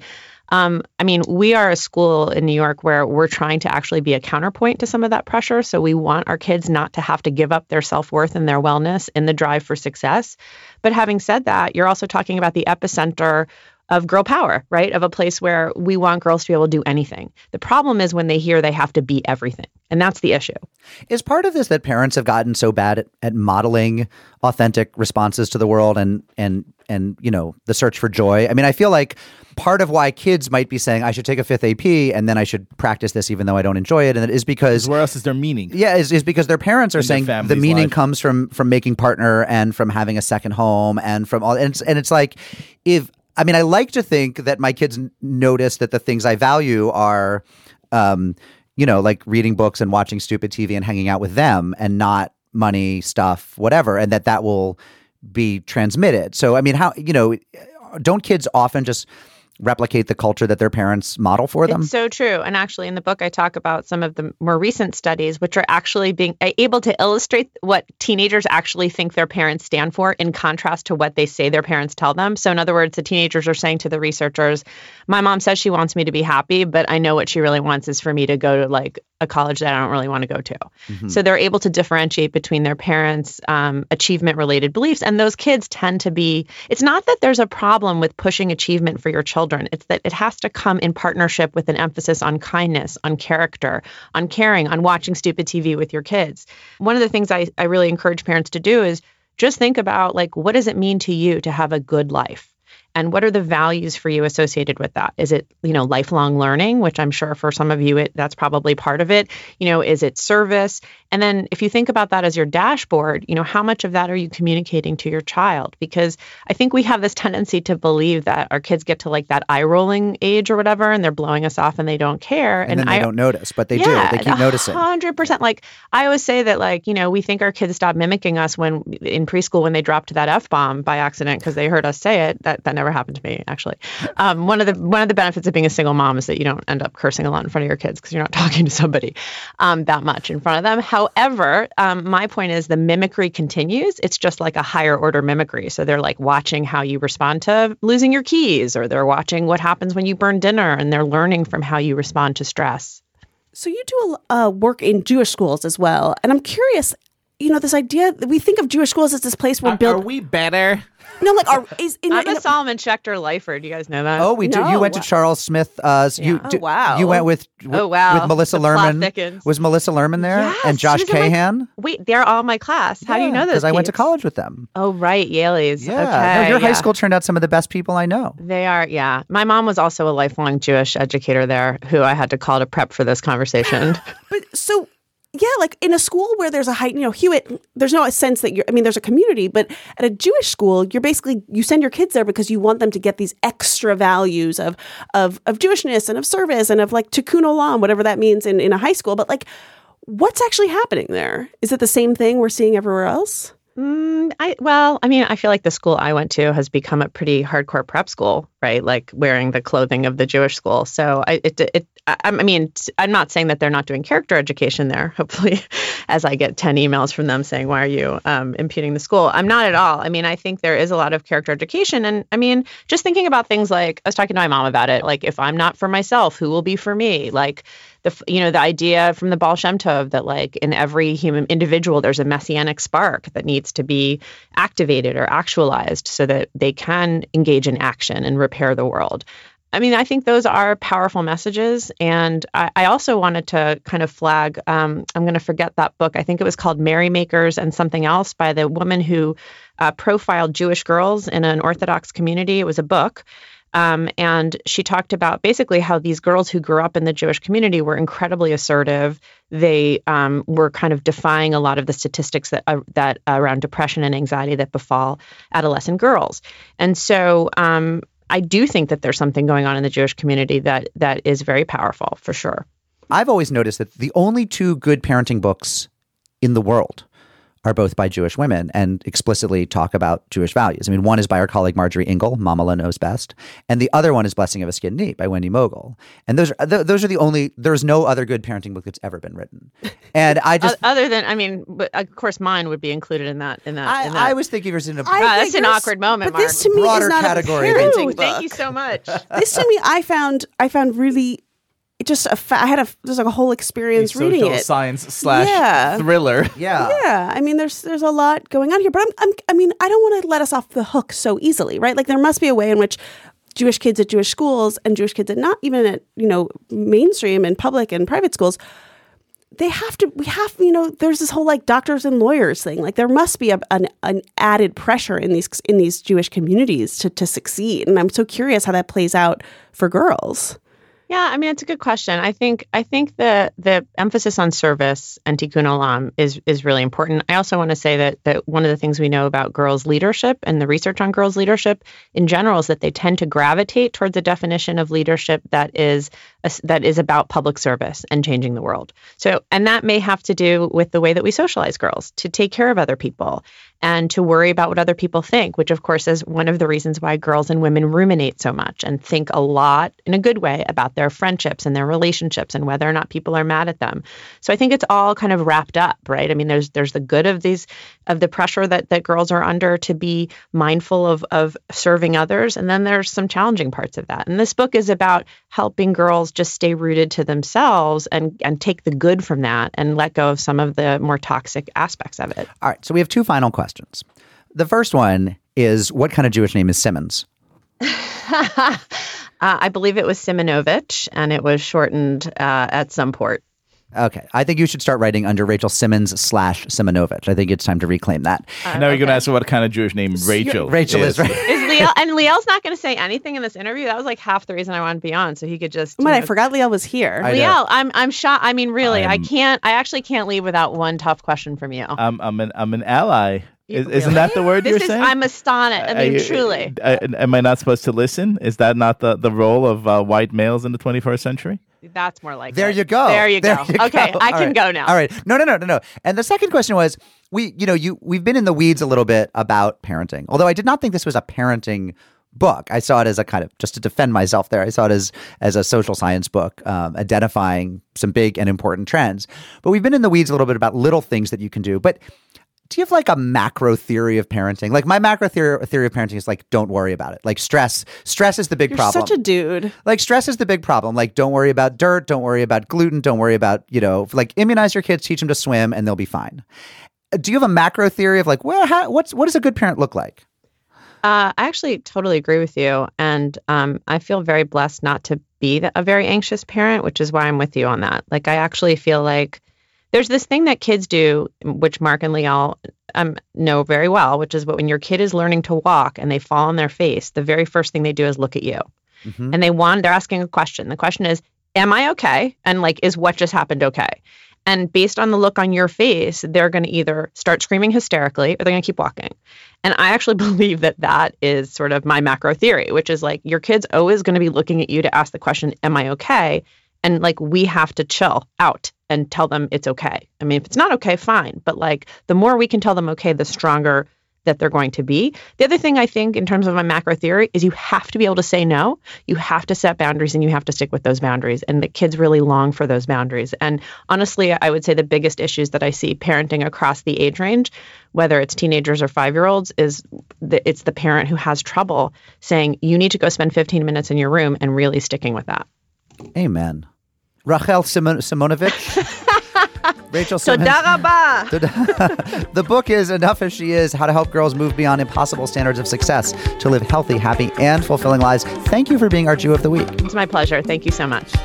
We are a school in New York where we're trying to actually be a counterpoint to some of that pressure. So we want our kids not to have to give up their self-worth and their wellness in the drive for success. But having said that, you're also talking about the epicenter of girl power, right? Of a place where we want girls to be able to do anything. The problem is when they hear they have to be everything. And that's the issue. Is part of this that parents have gotten so bad at modeling authentic responses to the world and the search for joy? I mean, I feel like part of why kids might be saying I should take a 5th AP and then I should practice this even though I don't enjoy it, and it is because where else is their meaning? Yeah, is because their parents are saying the meaning life comes from making partner and from having a second home and from all, and it's like I like to think that my kids notice that the things I value are, like reading books and watching stupid TV and hanging out with them and not money, stuff, whatever, and that will be transmitted. So, I mean, how, don't kids often just replicate the culture that their parents model for them? It's so true. And actually in the book, I talk about some of the more recent studies, which are actually being able to illustrate what teenagers actually think their parents stand for in contrast to what they say their parents tell them. So in other words, the teenagers are saying to the researchers, my mom says she wants me to be happy, but I know what she really wants is for me to go to like a college that I don't really want to go to. Mm-hmm. So they're able to differentiate between their parents' achievement-related beliefs. And those kids tend to be, it's not that there's a problem with pushing achievement for your children. It's that it has to come in partnership with an emphasis on kindness, on character, on caring, on watching stupid TV with your kids. One of the things I really encourage parents to do is just think about, like, what does it mean to you to have a good life? And what are the values for you associated with that? Is it, lifelong learning, which I'm sure for some of you, that's probably part of it. Is it service? And then if you think about that as your dashboard, how much of that are you communicating to your child? Because I think we have this tendency to believe that our kids get to like that eye rolling age or whatever, and they're blowing us off and they don't care. And then they don't notice, but they do. They keep noticing. 100%. Like I always say that, we think our kids stop mimicking us when in preschool when they dropped that F-bomb by accident because they heard us say it. That never happened to me, actually. One of the benefits of being a single mom is that you don't end up cursing a lot in front of your kids because you're not talking to somebody that much in front of them. However, my point is the mimicry continues. It's just like a higher order mimicry. So they're like watching how you respond to losing your keys, or they're watching what happens when you burn dinner, and they're learning from how you respond to stress. So you do work in Jewish schools as well. And I'm curious, this idea that we think of Jewish schools as this place where are we better? No, like I'm a Solomon Schechter lifer. Do you guys know that? Oh, we do. No. You went to Charles Smith. Wow. You went with Melissa Lerman. Was Melissa Lerman there? Yes, and Josh Cahan? Wait, they're all my class. How do you know this? Because I went to college with them. Oh, right. Yaleys. Yeah. Okay, no, your high school turned out some of the best people I know. They are, yeah. My mom was also a lifelong Jewish educator there who I had to call to prep for this conversation. But so... Yeah, like in a school where there's a high, Hewitt, there's no sense that there's a community, but at a Jewish school, you send your kids there because you want them to get these extra values of Jewishness and of service and of like tikkun olam, whatever that means in a high school. But like, what's actually happening there? Is it the same thing we're seeing everywhere else? I feel like the school I went to has become a pretty hardcore prep school, right? Like wearing the clothing of the Jewish school. So I'm not saying that they're not doing character education there. Hopefully, as I get 10 emails from them saying, why are you impugning the school? I'm not at all. I think there is a lot of character education. And just thinking about things like, I was talking to my mom about it. Like, if I'm not for myself, who will be for me? Like, the idea from the Baal Shem Tov that like in every human individual, there's a messianic spark that needs to be activated or actualized so that they can engage in action and repair the world. I think those are powerful messages. And I also wanted to kind of flag, I'm going to forget that book. I think it was called Merrymakers and something else by the woman who profiled Jewish girls in an Orthodox community. It was a book. And she talked about basically how these girls who grew up in the Jewish community were incredibly assertive. They were kind of defying a lot of the statistics that around depression and anxiety that befall adolescent girls. And so I do think that there's something going on in the Jewish community that is very powerful, for sure. I've always noticed that the only two good parenting books in the world are both by Jewish women and explicitly talk about Jewish values. I mean, one is by our colleague Marjorie Engel, Mamala Knows Best, and the other one is Blessing of a Skinned Knee by Wendy Mogul. And those are the only. There's no other good parenting book that's ever been written. And I just other than, I mean, but of course, mine would be included in that. I was thinking yours in a that's an awkward moment, but this Mark. to me broader is not category a of parenting Ooh, book. thank you so much. This to me, I found really just there's like a whole experience reading social it. science / Yeah. thriller. yeah. Yeah, I mean, there's a lot going on here, but I mean, I don't want to let us off the hook so easily, right? Like, there must be a way in which Jewish kids at Jewish schools and Jewish kids at not even at mainstream and public and private schools, there's this whole like doctors and lawyers thing. Like, there must be an added pressure in these Jewish communities to succeed, and I'm so curious how that plays out for girls. Yeah, I mean, it's a good question. I think the emphasis on service and tikkun olam is really important. I also want to say that one of the things we know about girls' leadership and the research on girls' leadership in general is that they tend to gravitate towards a definition of leadership that is about public service and changing the world. So, and that may have to do with the way that we socialize girls to take care of other people and to worry about what other people think, which of course is one of the reasons why girls and women ruminate so much and think a lot in a good way about their friendships and their relationships and whether or not people are mad at them. So I think it's all kind of wrapped up, right? I mean, there's the good of the pressure that girls are under to be mindful of serving others, and then there's some challenging parts of that. And this book is about helping girls just stay rooted to themselves and take the good from that and let go of some of the more toxic aspects of it. All right, so we have two final questions. The first one is, what kind of Jewish name is Simmons? I believe it was Simonovich, and it was shortened at some port. Okay, I think you should start writing under Rachel Simmons / Simonovich. I think it's time to reclaim that. Now you're going to ask her what kind of Jewish name Rachel is right. Is Liel, and Liel's not going to say anything in this interview. That was like half the reason I wanted to be on, so he could just. I forgot Liel was here. Liel, I'm shocked. I mean, really, I actually can't leave without one tough question from you. I'm an ally. Isn't Really? that the word you're saying? I'm astonished. I mean, truly. Am I not supposed to listen? Is that not the role of white males in the 21st century? That's more like There it. you go. There you go. Okay, I All can right. go now. All right. No. And the second question was, we've been in the weeds a little bit about parenting. Although I did not think this was a parenting book. I saw it as a kind of, just to defend myself there, I saw it as a social science book, identifying some big and important trends. But we've been in the weeds a little bit about little things that you can do. But do you have like a macro theory of parenting? Like, my macro theory of parenting is like, don't worry about it. Like, stress is the big You're problem. such a dude. Like, stress is the big problem. Like, don't worry about dirt. Don't worry about gluten. Don't worry about, like, immunize your kids, teach them to swim, and they'll be fine. Do you have a macro theory of like, what does a good parent look like? I actually totally agree with you. And I feel very blessed not to be a very anxious parent, which is why I'm with you on that. Like, I actually feel like there's this thing that kids do, which Mark and Liel know very well, which is when your kid is learning to walk and they fall on their face, the very first thing they do is look at you. Mm-hmm. And they're asking a question. The question is, am I okay? And like, is what just happened okay? And based on the look on your face, they're going to either start screaming hysterically or they're going to keep walking. And I actually believe that is sort of my macro theory, which is like, your kid's always going to be looking at you to ask the question, am I okay? And like, we have to chill out and tell them it's okay. I mean, if it's not okay, fine. But like, the more we can tell them okay, the stronger that they're going to be. The other thing I think in terms of my macro theory is you have to be able to say no. You have to set boundaries and you have to stick with those boundaries. And the kids really long for those boundaries. And honestly, I would say the biggest issues that I see parenting across the age range, whether it's teenagers or 5-year-olds, is it's the parent who has trouble saying, you need to go spend 15 minutes in your room, and really sticking with that. Amen. Rachel Simonovich. Rachel Simmons. Toda rabah. The book is Enough As She Is, How to Help Girls Move Beyond Impossible Standards of Success to Live Healthy, Happy, and Fulfilling Lives. Thank you for being our Jew of the Week. It's my pleasure. Thank you so much.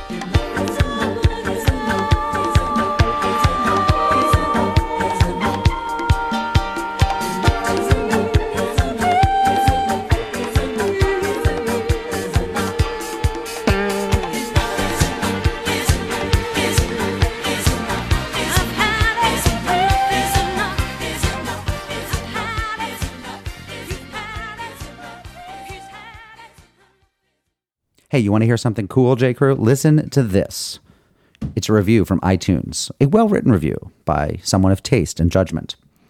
Hey, you want to hear something cool, J. Crew? Listen to this. It's a review from iTunes, a well-written review by someone of taste and judgment.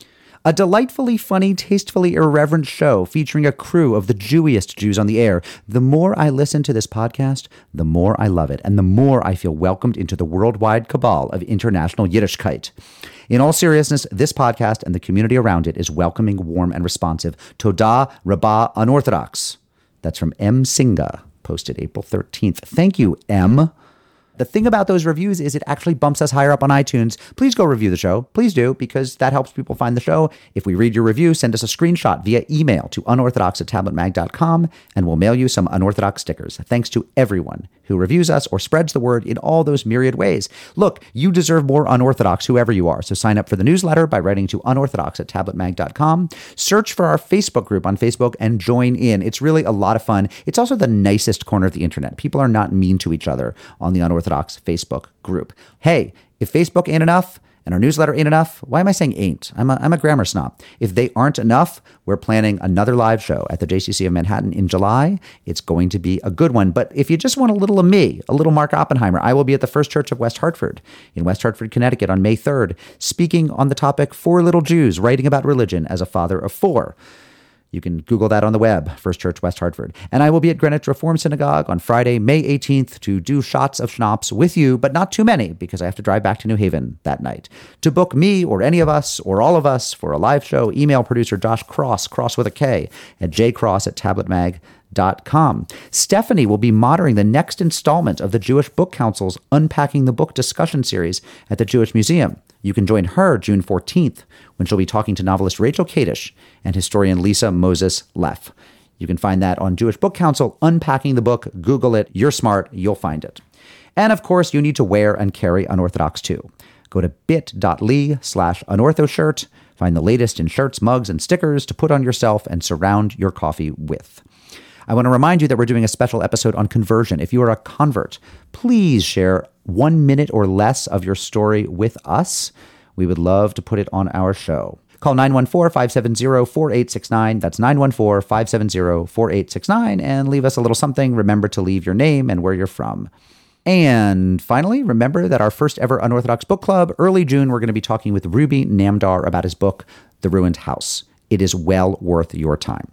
A delightfully funny, tastefully irreverent show featuring a crew of the Jewiest Jews on the air. The more I listen to this podcast, the more I love it, and the more I feel welcomed into the worldwide cabal of international Yiddishkeit. In all seriousness, this podcast and the community around it is welcoming, warm, and responsive. Toda Rabbah Unorthodox. That's from M. Singa, posted April 13th. Thank you, M. The thing about those reviews is it actually bumps us higher up on iTunes. Please go review the show. Please do, because that helps people find the show. If we read your review, send us a screenshot via email to unorthodox@tabletmag.com, and we'll mail you some unorthodox stickers. Thanks to everyone who reviews us or spreads the word in all those myriad ways. Look, you deserve more unorthodox, whoever you are. So sign up for the newsletter by writing to unorthodox@tabletmag.com. Search for our Facebook group on Facebook and join in. It's really a lot of fun. It's also the nicest corner of the internet. People are not mean to each other on the Unorthodox Facebook group. Hey, if Facebook ain't enough and our newsletter ain't enough, why am I saying ain't? I'm a grammar snob. If they aren't enough, we're planning another live show at the JCC of Manhattan in July. It's going to be a good one. But if you just want a little of me, a little Mark Oppenheimer, I will be at the First Church of West Hartford in West Hartford, Connecticut on May 3rd, speaking on the topic 4 Little Jews, writing about religion as a father of 4. You can Google that on the web, First Church West Hartford. And I will be at Greenwich Reform Synagogue on Friday, May 18th to do shots of schnapps with you, but not too many because I have to drive back to New Haven that night. To book me or any of us or all of us for a live show, email producer Josh Cross, Cross with a K, at jcross@tabletmag.com. Stephanie will be moderating the next installment of the Jewish Book Council's Unpacking the Book discussion series at the Jewish Museum. You can join her June 14th when she'll be talking to novelist Rachel Kadish and historian Lisa Moses Leff. You can find that on Jewish Book Council, Unpacking the Book. Google it. You're smart. You'll find it. And of course, you need to wear and carry Unorthodox too. Go to bit.ly/unorthoshirt. Find the latest in shirts, mugs, and stickers to put on yourself and surround your coffee with. I want to remind you that we're doing a special episode on conversion. If you are a convert, please share 1 minute or less of your story with us. We would love to put it on our show. Call 914-570-4869. That's 914-570-4869 and leave us a little something. Remember to leave your name and where you're from. And finally, remember that our first ever Unorthodox Book Club, early June, we're going to be talking with Ruby Namdar about his book, The Ruined House. It is well worth your time.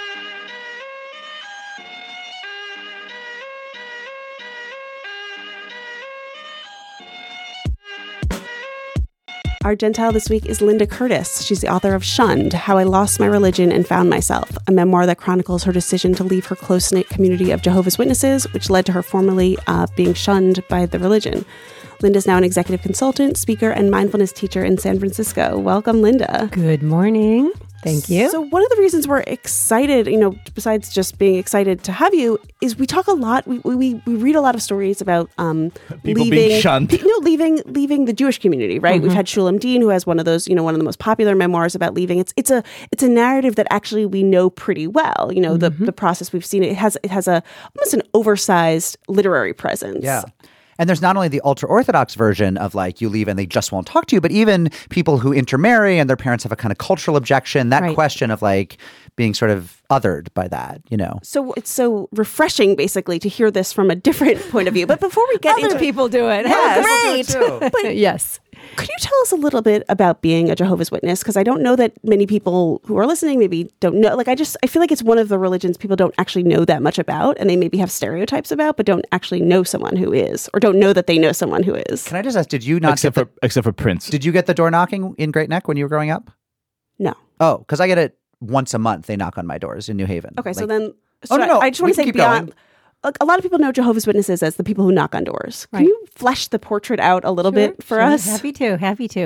Our Gentile this week is Linda Curtis. She's the author of Shunned, How I Lost My Religion and Found Myself, a memoir that chronicles her decision to leave her close-knit community of Jehovah's Witnesses, which led to her formally being shunned by the religion. Linda's now an executive consultant, speaker, and mindfulness teacher in San Francisco. Welcome, Linda. Good morning. Thank you. So one of the reasons we're excited, besides just being excited to have you, is we talk a lot. We read a lot of stories about People being shunned. Leaving the Jewish community, right? Mm-hmm. We've had Shulam Dean, who has one of those, one of the most popular memoirs about leaving. It's a narrative that actually we know pretty well. The process we've seen. It has almost an oversized literary presence. Yeah. And there's not only the ultra-Orthodox version of you leave and they just won't talk to you, but even people who intermarry and their parents have a kind of cultural objection, that question of being sort of othered by that, So it's so refreshing, basically, to hear this from a different point of view. But before we get Other people do it. Yes. Oh, great. But yes. Could you tell us a little bit about being a Jehovah's Witness? Because I don't know that many people who are listening maybe don't know. I feel like it's one of the religions people don't actually know that much about, and they maybe have stereotypes about, but don't actually know someone who is, or don't know that they know someone who is. Can I just ask, did you not except for Prince? Did you get the door knocking in Great Neck when you were growing up? No. Oh, because I get it once a month. They knock on my doors in New Haven. Okay, so then... no. I just want to say beyond... A lot of people know Jehovah's Witnesses as the people who knock on doors. Can you flesh the portrait out a little bit for us? Happy to.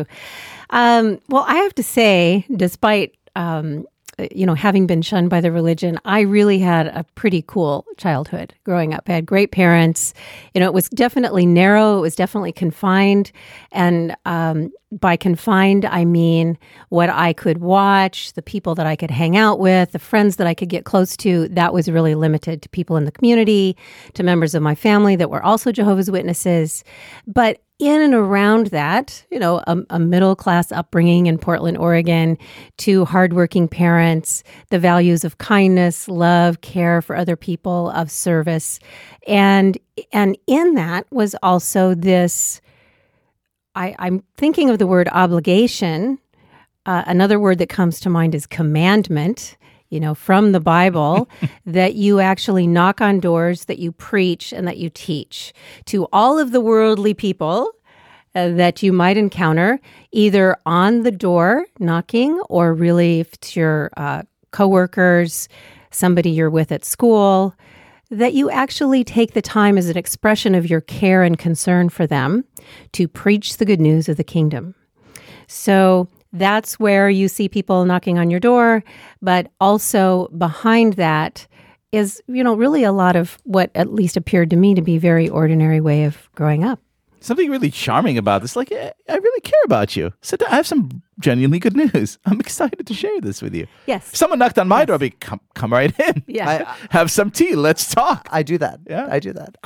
Well, I have to say, despite having been shunned by the religion, I really had a pretty cool childhood growing up. I had great parents. It was definitely narrow. It was definitely confined. And by confined, I mean what I could watch, the people that I could hang out with, the friends that I could get close to. That was really limited to people in the community, to members of my family that were also Jehovah's Witnesses. But in and around that, a middle-class upbringing in Portland, Oregon, to hardworking parents, the values of kindness, love, care for other people, of service. And in that was also this, I'm thinking of the word obligation, another word that comes to mind is commandment, from the Bible, that you actually knock on doors, that you preach, and that you teach to all of the worldly people that you might encounter, either on the door knocking, or really if it's your coworkers, somebody you're with at school, that you actually take the time as an expression of your care and concern for them to preach the good news of the kingdom. So that's where you see people knocking on your door, but also behind that is, really a lot of what at least appeared to me to be very ordinary way of growing up. Something really charming about this. Like, I really care about you. So I have some genuinely good news. I'm excited to share this with you. Yes. Someone knocked on my door. Come right in. Yeah. Have some tea. Let's talk. I do that. Yeah. I do that.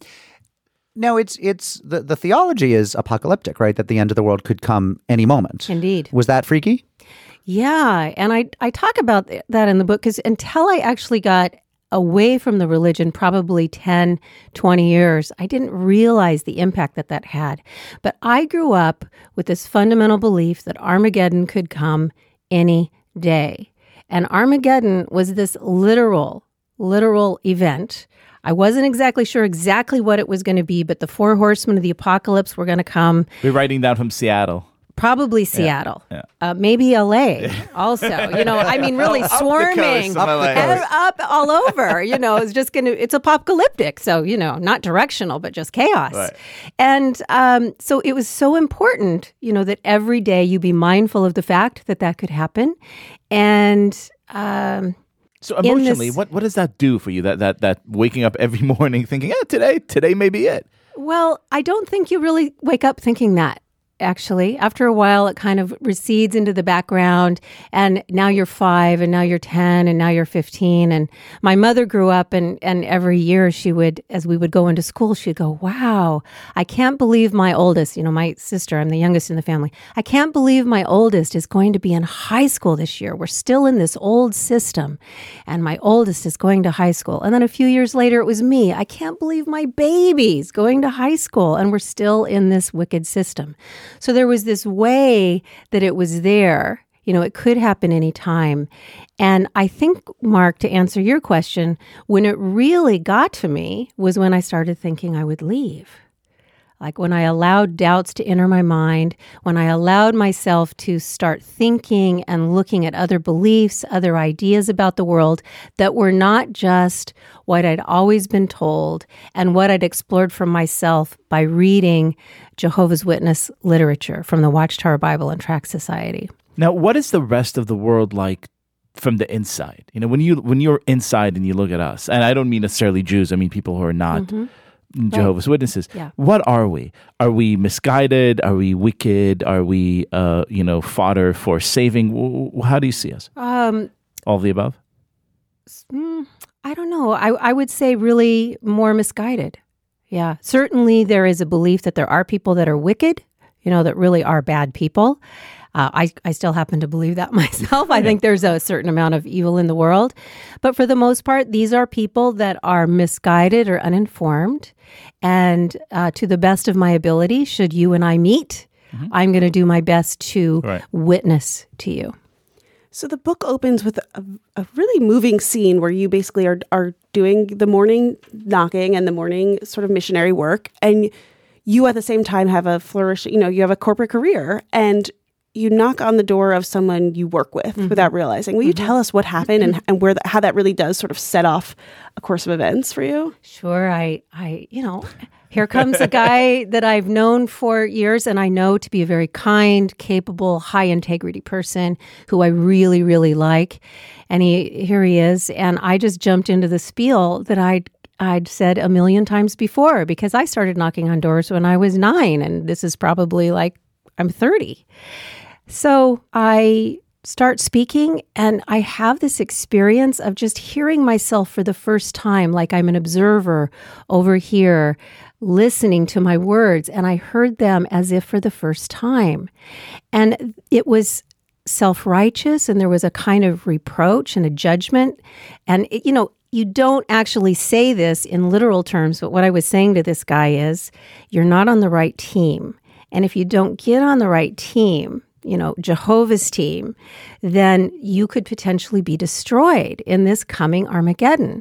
No, it's the theology is apocalyptic, right? That the end of the world could come any moment. Indeed. Was that freaky? Yeah. And I talk about that in the book because until I actually got away from the religion, probably 10, 20 years, I didn't realize the impact that had. But I grew up with this fundamental belief that Armageddon could come any day. And Armageddon was this literal event. I wasn't exactly sure exactly what it was going to be, but the 4 horsemen of the apocalypse were going to come. We're writing down from Seattle. Probably Seattle. Yeah. Maybe LA also. Really swarming up all over. It's just it's apocalyptic. So, not directional, but just chaos. Right. And so it was so important, that every day you be mindful of the fact that could happen. And so emotionally, what does that do for you? That waking up every morning thinking, today may be it. Well, I don't think you really wake up thinking that. Actually, after a while, it kind of recedes into the background, and now you're 5, and now you're 10, and now you're 15. And my mother grew up, and every year she would, as we would go into school, she'd go, "Wow, I can't believe my oldest, my sister, I'm the youngest in the family. I can't believe my oldest is going to be in high school this year. We're still in this old system, and my oldest is going to high school." And then a few years later, it was me. "I can't believe my baby's going to high school, and we're still in this wicked system." So there was this way that it was there. It could happen any time. And I think, Mark, to answer your question, when it really got to me was when I started thinking I would leave. Like when I allowed doubts to enter my mind, when I allowed myself to start thinking and looking at other beliefs, other ideas about the world that were not just what I'd always been told and what I'd explored for myself by reading Jehovah's Witness literature from the Watchtower Bible and Tract Society. Now, what is the rest of the world like from the inside? When you're inside and you look at us, and I don't mean necessarily Jews, I mean people who are not Jehovah's Witnesses. Yeah. What are we? Are we misguided? Are we wicked? Are we, fodder for saving? How do you see us? All of the above? I don't know. I would say really more misguided. Yeah. Certainly there is a belief that there are people that are wicked, that really are bad people. I still happen to believe that myself. I think there's a certain amount of evil in the world. But for the most part, these are people that are misguided or uninformed. And to the best of my ability, should you and I meet, I'm going to do my best to witness to you. So the book opens with a really moving scene where you basically are doing the morning knocking and the morning sort of missionary work. And you at the same time have a flourish, you have a corporate career, and you knock on the door of someone you work with without realizing. Will you tell us what happened and where how that really does sort of set off a course of events for you? Sure. Here comes a guy that I've known for years and I know to be a very kind, capable, high integrity person who I really, really like. And here he is. And I just jumped into the spiel that I'd said a million times before, because I started knocking on doors when I was 9. And this is probably like I'm 30. So I start speaking and I have this experience of just hearing myself for the first time, like I'm an observer over here, listening to my words. And I heard them as if for the first time. And it was self-righteous, and there was a kind of reproach and a judgment. And, you don't actually say this in literal terms, but what I was saying to this guy is, you're not on the right team. And if you don't get on the right team, Jehovah's team, then you could potentially be destroyed in this coming Armageddon.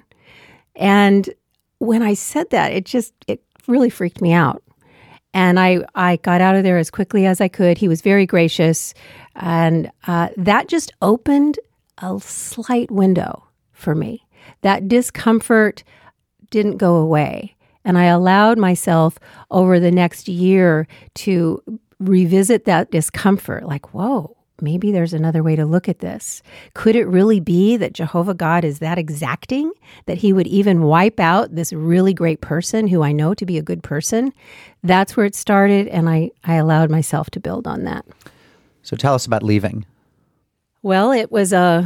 And when I said that, it really freaked me out. And I got out of there as quickly as I could. He was very gracious. And that just opened a slight window for me. That discomfort didn't go away. And I allowed myself over the next year to revisit that discomfort. Like, whoa, maybe there's another way to look at this. Could it really be that Jehovah God is that exacting, that he would even wipe out this really great person who I know to be a good person? That's where it started, and I allowed myself to build on that. So tell us about leaving. Well, it was a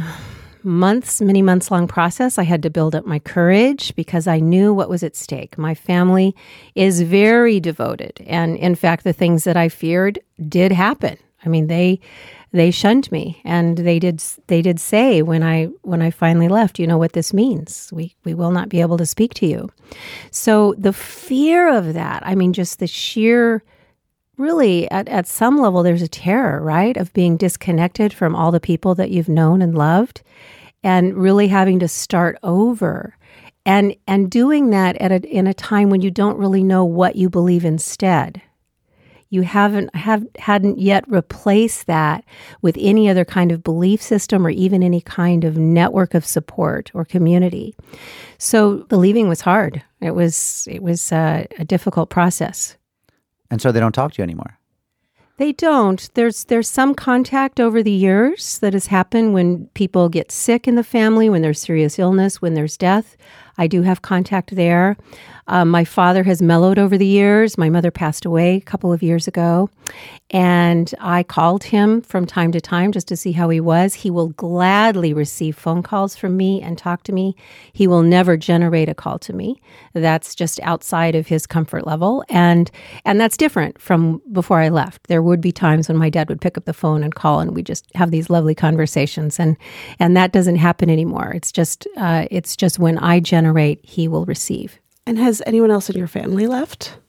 many months long process. I had to build up my courage because I knew what was at stake. My family is very devoted. And in fact, the things that I feared did happen. I mean, they shunned me, and they did say when I finally left, you know what this means. We will not be able to speak to you. So the fear of that, I mean, just the sheer, really at some level, there's a terror, right, of being disconnected from all the people that you've known and loved, and really having to start over, and doing that in a time when you don't really know what you believe instead. You hadn't yet replaced that with any other kind of belief system or even any kind of network of support or community. So the leaving was hard. It was a difficult process. And so they don't talk to you anymore? They don't. There's some contact over the years that has happened when people get sick in the family, when there's serious illness, when there's death. I do have contact there. My father has mellowed over the years. My mother passed away a couple of years ago, and I called him from time to time just to see how he was. He will gladly receive phone calls from me and talk to me. He will never generate a call to me. That's just outside of his comfort level, and that's different from before I left. There would be times when my dad would pick up the phone and call, and we just have these lovely conversations, and that doesn't happen anymore. It's just when I generate, he will receive. And has anyone else in your family left?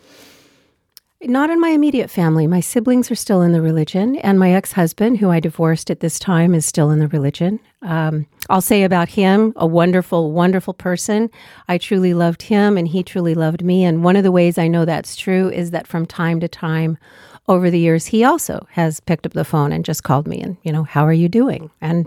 Not in my immediate family. My siblings are still in the religion, and my ex-husband, who I divorced at this time, is still in the religion. I'll say about him, a wonderful, wonderful person. I truly loved him, and he truly loved me. And one of the ways I know that's true is that from time to time over the years, he also has picked up the phone and just called me and, how are you doing? And,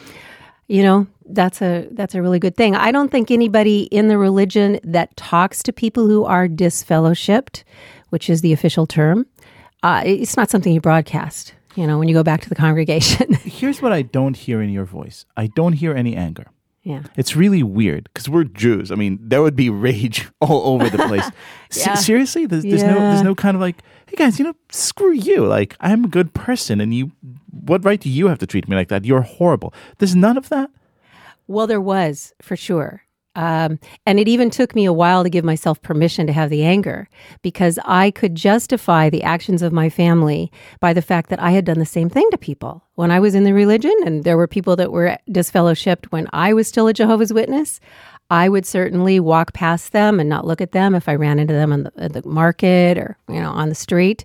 that's a really good thing. I don't think anybody in the religion that talks to people who are disfellowshipped, which is the official term, it's not something you broadcast, when you go back to the congregation. Here's what I don't hear in your voice. I don't hear any anger. Yeah. It's really weird because we're Jews. I mean, there would be rage all over the place. Yeah. Seriously? There's no kind of like, hey guys, screw you. Like, I'm a good person, and what right do you have to treat me like that? You're horrible. There's none of that? Well, there was, for sure. And it even took me a while to give myself permission to have the anger, because I could justify the actions of my family by the fact that I had done the same thing to people when I was in the religion, and there were people that were disfellowshipped when I was still a Jehovah's Witness. I would certainly walk past them and not look at them if I ran into them at the market or on the street.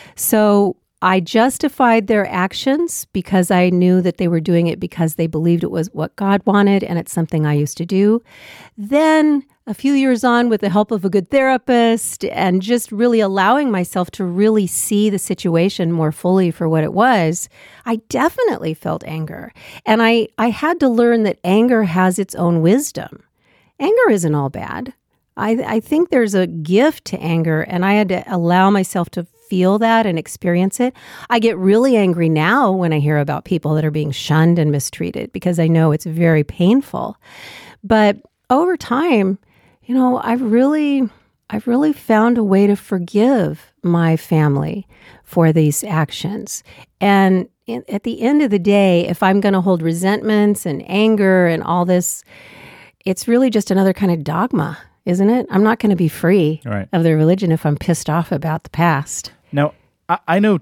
So I justified their actions because I knew that they were doing it because they believed it was what God wanted, and it's something I used to do. Then a few years on, with the help of a good therapist and just really allowing myself to really see the situation more fully for what it was, I definitely felt anger. And I had to learn that anger has its own wisdom. Anger isn't all bad. I think there's a gift to anger, and I had to allow myself to feel that and experience it. I get really angry now when I hear about people that are being shunned and mistreated because I know it's very painful. But over time, I've really found a way to forgive my family for these actions. And at the end of the day, if I'm going to hold resentments and anger and all this, it's really just another kind of dogma, isn't it? I'm not going to be free of the religion if I'm pissed off about the past. Now, I know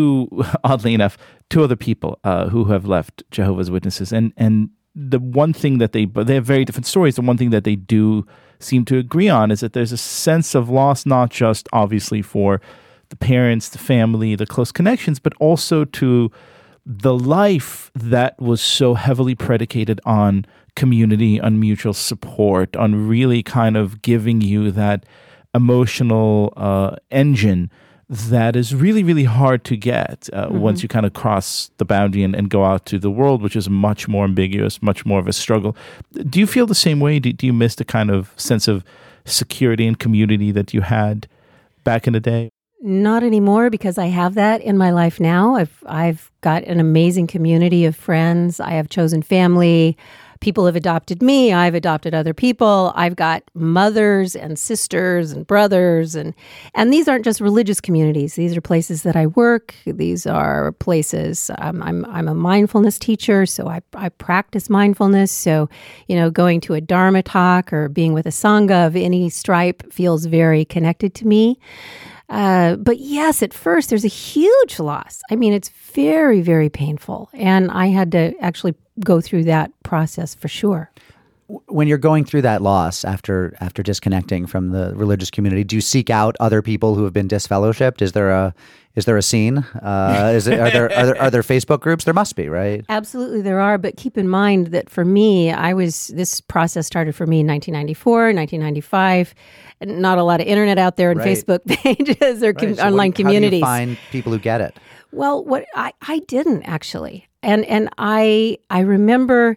oddly enough, two other people who have left Jehovah's Witnesses, and the one thing that they have very different stories. The one thing that they do seem to agree on is that there's a sense of loss, not just obviously for the parents, the family, the close connections, but also to the life that was so heavily predicated on community, on mutual support, on really kind of giving you that emotional engine that is really, really hard to get once you kind of cross the boundary and go out to the world, which is much more ambiguous, much more of a struggle. Do you feel the same way? Do you miss the kind of sense of security and community that you had back in the day? Not anymore, because I have that in my life now. I've got an amazing community of friends. I have chosen family. People have adopted me. I've adopted other people. I've got mothers and sisters and brothers. And these aren't just religious communities. These are places that I work. These are places, I'm a mindfulness teacher, so I practice mindfulness. So, going to a Dharma talk or being with a Sangha of any stripe feels very connected to me. But yes, at first there's a huge loss. I mean, it's very, very painful. And I had to actually go through that process for sure. When you're going through that loss after disconnecting from the religious community, do you seek out other people who have been disfellowshipped? Is there a scene? Are there Facebook groups? There must be, right? Absolutely, there are. But keep in mind that for me, this process started for me in 1994, 1995. Not a lot of internet out there and Right. Facebook pages or Right. So online communities. How do you find people who get it? Well, what I didn't actually, and I remember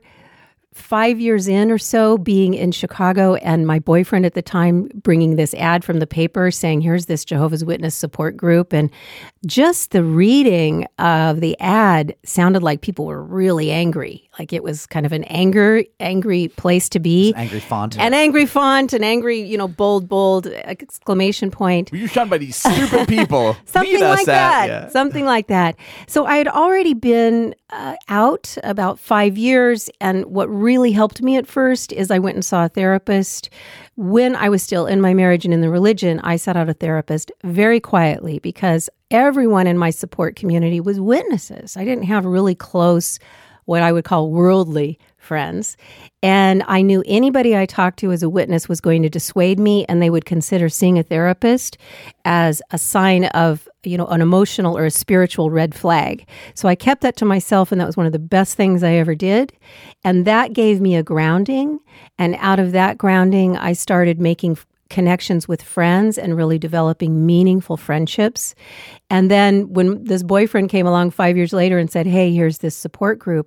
5 years in or so being in Chicago, and my boyfriend at the time bringing this ad from the paper saying, "Here's this Jehovah's Witness support group," and just the reading of the ad sounded like people were really angry. Like it was kind of an angry place to be. Angry font. An angry font, an angry, bold exclamation point. Were you shunned by these stupid people? Something Meet us like at- that. yeah. Something like that. So I had already been out about 5 years. And what really helped me at first is I went and saw a therapist. When I was still in my marriage and in the religion, I sought out a therapist very quietly because everyone in my support community was witnesses. I didn't have really close, what I would call worldly friends. And I knew anybody I talked to as a witness was going to dissuade me, and they would consider seeing a therapist as a sign of, an emotional or a spiritual red flag. So I kept that to myself, and that was one of the best things I ever did. And that gave me a grounding. And out of that grounding, I started making connections with friends and really developing meaningful friendships. And then when this boyfriend came along 5 years later and said, "Hey, here's this support group,"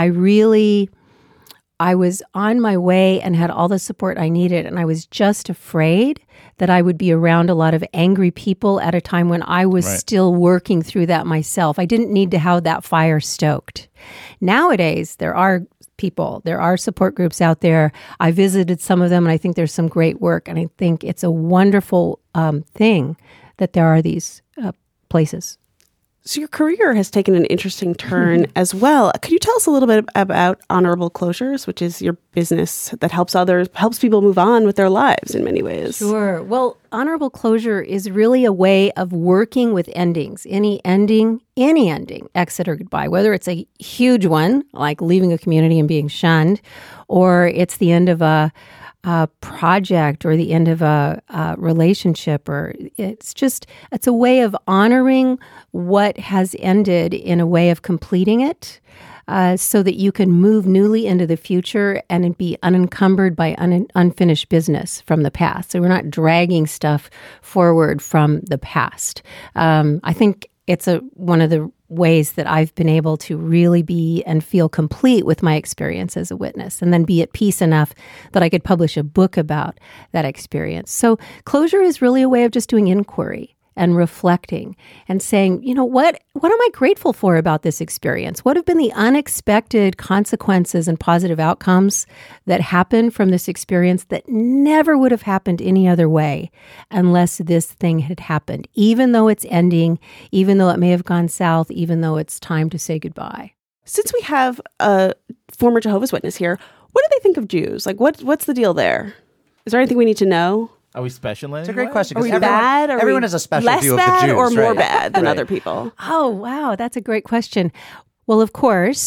I was on my way and had all the support I needed. And I was just afraid that I would be around a lot of angry people at a time when I was still working through that myself. I didn't need to have that fire stoked. Nowadays, there are support groups out there. I visited some of them, and I think there's some great work. And I think it's a wonderful thing that there are these places. So your career has taken an interesting turn as well. Could you tell us a little bit about Honorable Closures, which is your business that helps people move on with their lives in many ways? Sure. Well, Honorable Closure is really a way of working with endings. Any ending, exit or goodbye, whether it's a huge one, like leaving a community and being shunned, or it's the end of a project or the end of a relationship, or it's a way of honoring what has ended in a way of completing it, so that you can move newly into the future and be unencumbered by unfinished business from the past. So we're not dragging stuff forward from the past. I think it's one of the ways that I've been able to really be and feel complete with my experience as a witness, and then be at peace enough that I could publish a book about that experience. So closure is really a way of just doing inquiry and reflecting and saying, what am I grateful for about this experience? What have been the unexpected consequences and positive outcomes that happened from this experience that never would have happened any other way unless this thing had happened, even though it's ending, even though it may have gone south, even though it's time to say goodbye. Since we have a former Jehovah's Witness here, what do they think of Jews? Like, what's the deal there? Is there anything we need to know? Are we special in It's a any great way? question. Are 'cause we bad? Everyone has a special less view of the bad Jews, or more right? bad than Right. other people? Oh, wow. That's a great question. Well, of course,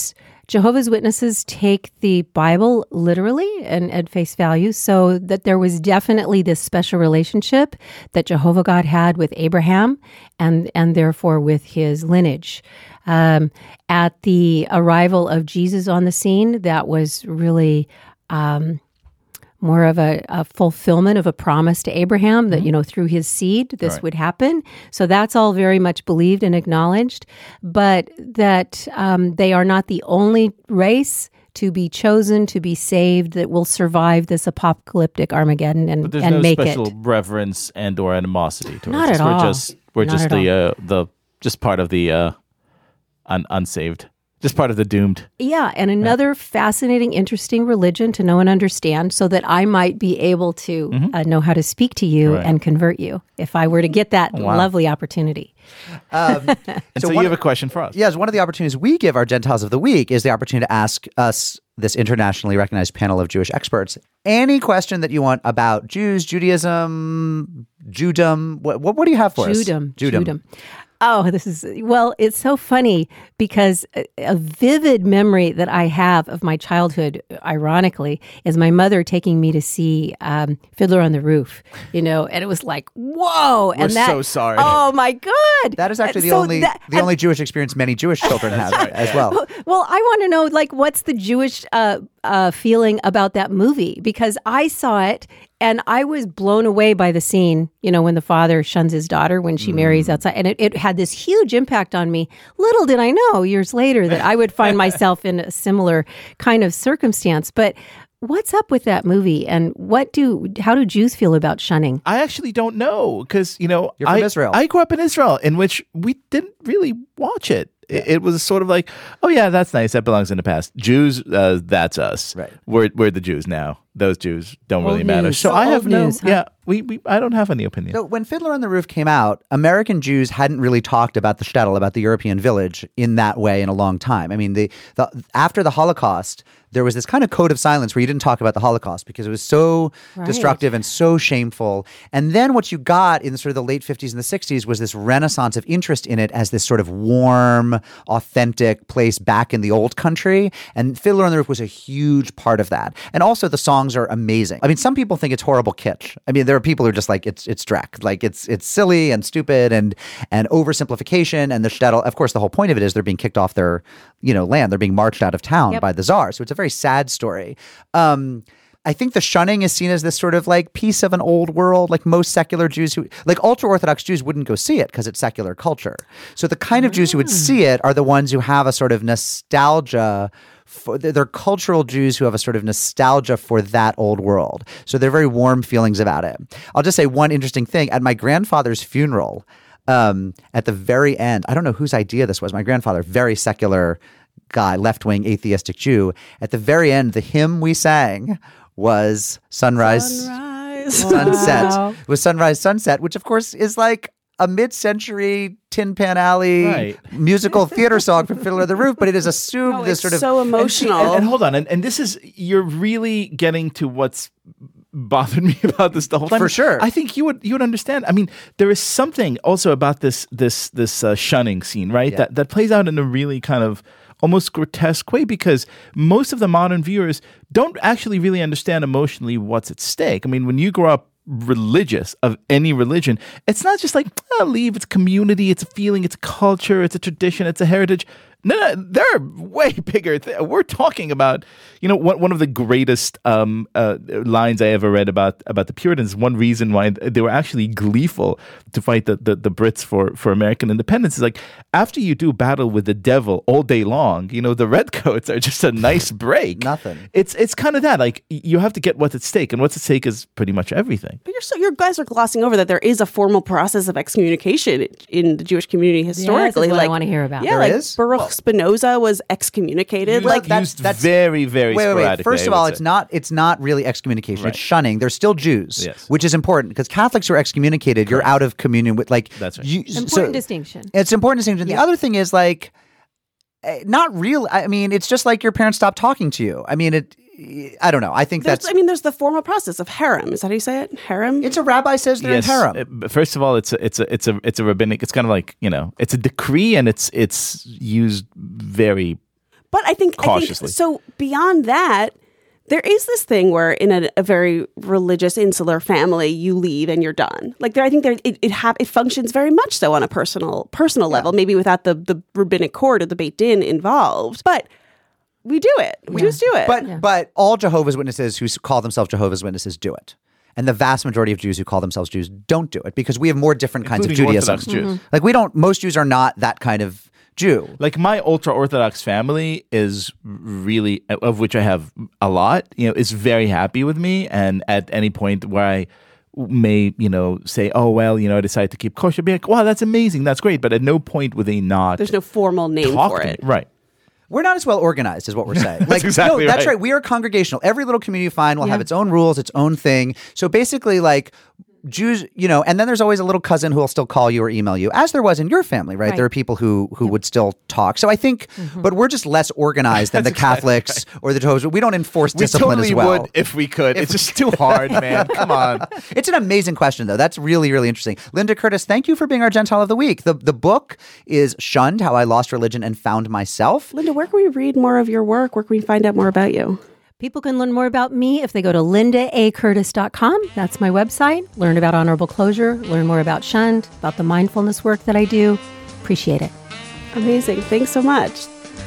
Jehovah's Witnesses take the Bible literally and at face value, so that there was definitely this special relationship that Jehovah God had with Abraham and therefore with his lineage. At the arrival of Jesus on the scene, that was really more of a fulfillment of a promise to Abraham that, through his seed, this would happen. So that's all very much believed and acknowledged, but that they are not the only race to be chosen, to be saved, that will survive this apocalyptic Armageddon and But there's and no make special it. reverence and or animosity towards Not us. at all. We're Not just at the just part of the unsaved. Just part of the doomed. Yeah, and another fascinating, interesting religion to know and understand, so that I might be able to know how to speak to you and convert you if I were to get that lovely opportunity. And so you have a question for us. Yes, one of the opportunities we give our Gentiles of the Week is the opportunity to ask us, this internationally recognized panel of Jewish experts, any question that you want about Jews, Judaism, Judum. What do you have for us? Judum. Oh, it's so funny because a vivid memory that I have of my childhood, ironically, is my mother taking me to see Fiddler on the Roof, and it was like, whoa. We're so sorry. Oh, my God. That is actually the only Jewish experience many Jewish children have as well. Well, I want to know, what's the Jewish feeling about that movie? Because I saw it and I was blown away by the scene, when the father shuns his daughter when she marries outside. And it had this huge impact on me. Little did I know years later that I would find myself in a similar kind of circumstance. But what's up with that movie, and how do Jews feel about shunning? I actually don't know because, You're from Israel. I grew up in Israel, in which we didn't really watch it. It was sort of like, oh yeah, that's nice. That belongs in the past. Jews, that's us. Right. We're the Jews now. Those Jews don't really Old matter. news. So So I have old news, huh? Yeah, I don't have any opinion. So when Fiddler on the Roof came out, American Jews hadn't really talked about the shtetl, about the European village, in that way in a long time. I mean, after the Holocaust, there was this kind of code of silence where you didn't talk about the Holocaust because it was so destructive and so shameful. And then what you got in sort of the late 50s and the 60s was this renaissance of interest in it as this sort of warm, authentic place back in the old country. And Fiddler on the Roof was a huge part of that. And also the songs are amazing. I mean, some people think it's horrible kitsch. I mean, there are people who are just like, it's Drek. Like it's silly and stupid and oversimplification. And the shtetl, of course, the whole point of it is they're being kicked off their, land. They're being marched out of town by the Tsar. So it's a very sad story. I think the shunning is seen as this sort of like piece of an old world. Like most secular Jews ultra-Orthodox Jews wouldn't go see it because it's secular culture. So the kind of Jews who would see it are the ones who have a sort of nostalgia. They're cultural Jews who have a sort of nostalgia for that old world. So they're very warm feelings about it. I'll just say one interesting thing. At my grandfather's funeral, at the very end, I don't know whose idea this was. My grandfather, very secular guy, left-wing atheistic Jew. At the very end, the hymn we sang was Sunrise, Sunset. Wow. It was Sunrise, Sunset, which of course is like a mid-century Tin Pan Alley musical theater song from Fiddler on the Roof, but it is assumed this sort of so emotional. And hold on, and this is, you're really getting to what's bothered me about this the whole time. For sure. I think you would understand. I mean, there is something also about this shunning scene, right? Yeah. That plays out in a really kind of almost grotesque way, because most of the modern viewers don't actually really understand emotionally what's at stake. I mean, when you grow up religious of any religion, it's not just like, leave, it's community, it's a feeling, it's a culture, it's a tradition, it's a heritage. No, they're way bigger. We're talking about, one of the greatest lines I ever read about the Puritans. One reason why they were actually gleeful to fight the Brits for American independence is like, after you do battle with the devil all day long, the redcoats are just a nice break. Nothing. It's kind of that. Like, you have to get what's at stake, and what's at stake is pretty much everything. But your guys are glossing over that there is a formal process of excommunication in the Jewish community historically. This is what I want to hear about. Yeah, There is? Baruch Spinoza was excommunicated. Used very, very sporadically. Wait. First of all, it's not really excommunication. It's shunning. They're still Jews, which is important because Catholics who are excommunicated, you're out of communion with. Like, that's right. Important distinction. It's an important distinction. The other thing is like, not real. I mean, it's just like your parents stopped talking to you. I mean, I don't know. I think there's It's a rabbi says they're in harem. First of all, it's a rabbinic. It's kind of like, it's a decree, and it's used very But I think Cautiously. so. Beyond that, there is this thing where in a very religious insular family, you leave and you're done. Like I think it functions very much so on a personal level, maybe without the rabbinic court or the Beit Din involved, but. We do it. We just do it. But all Jehovah's Witnesses who call themselves Jehovah's Witnesses do it. And the vast majority of Jews who call themselves Jews don't do it because we have more different kinds of Including Judaism. Orthodox Jews. Like most Jews are not that kind of Jew. Like my ultra-Orthodox family is really, of which I have a lot, is very happy with me. And at any point where I may, say, oh, well, I decided to keep kosher, be like, wow, that's amazing. That's great. But at no point would they not. There's no formal name talk for to me. it. Right. We're not as well organized is what we're saying. Like, exactly no, that's right. right. We are congregational. Every little community you find will have its own rules, its own thing. So basically, like Jews, and then there's always a little cousin who will still call you or email you, as there was in your family, right? There are people who would still talk. So I think, but we're just less organized than the Catholics or the Jehovah's. We don't enforce discipline totally as well. would if we could. It's just too hard, man. Come on. It's an amazing question, though. That's really, really interesting. Linda Curtis, thank you for being our Gentile of the Week. The book is Shunned, How I Lost Religion and Found Myself. Linda, where can we read more of your work? Where can we find out more about you? People can learn more about me if they go to lindaacurtis.com. That's my website. Learn about honorable closure, learn more about Shunned, about the mindfulness work that I do. Appreciate it. Amazing. Thanks so much.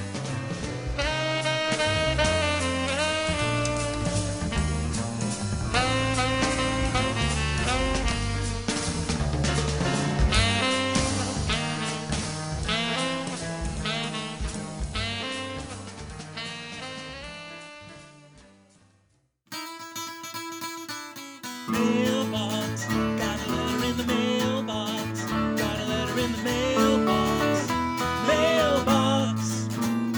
Mailbox, got a letter in the mailbox, got a letter in the mailbox, mailbox.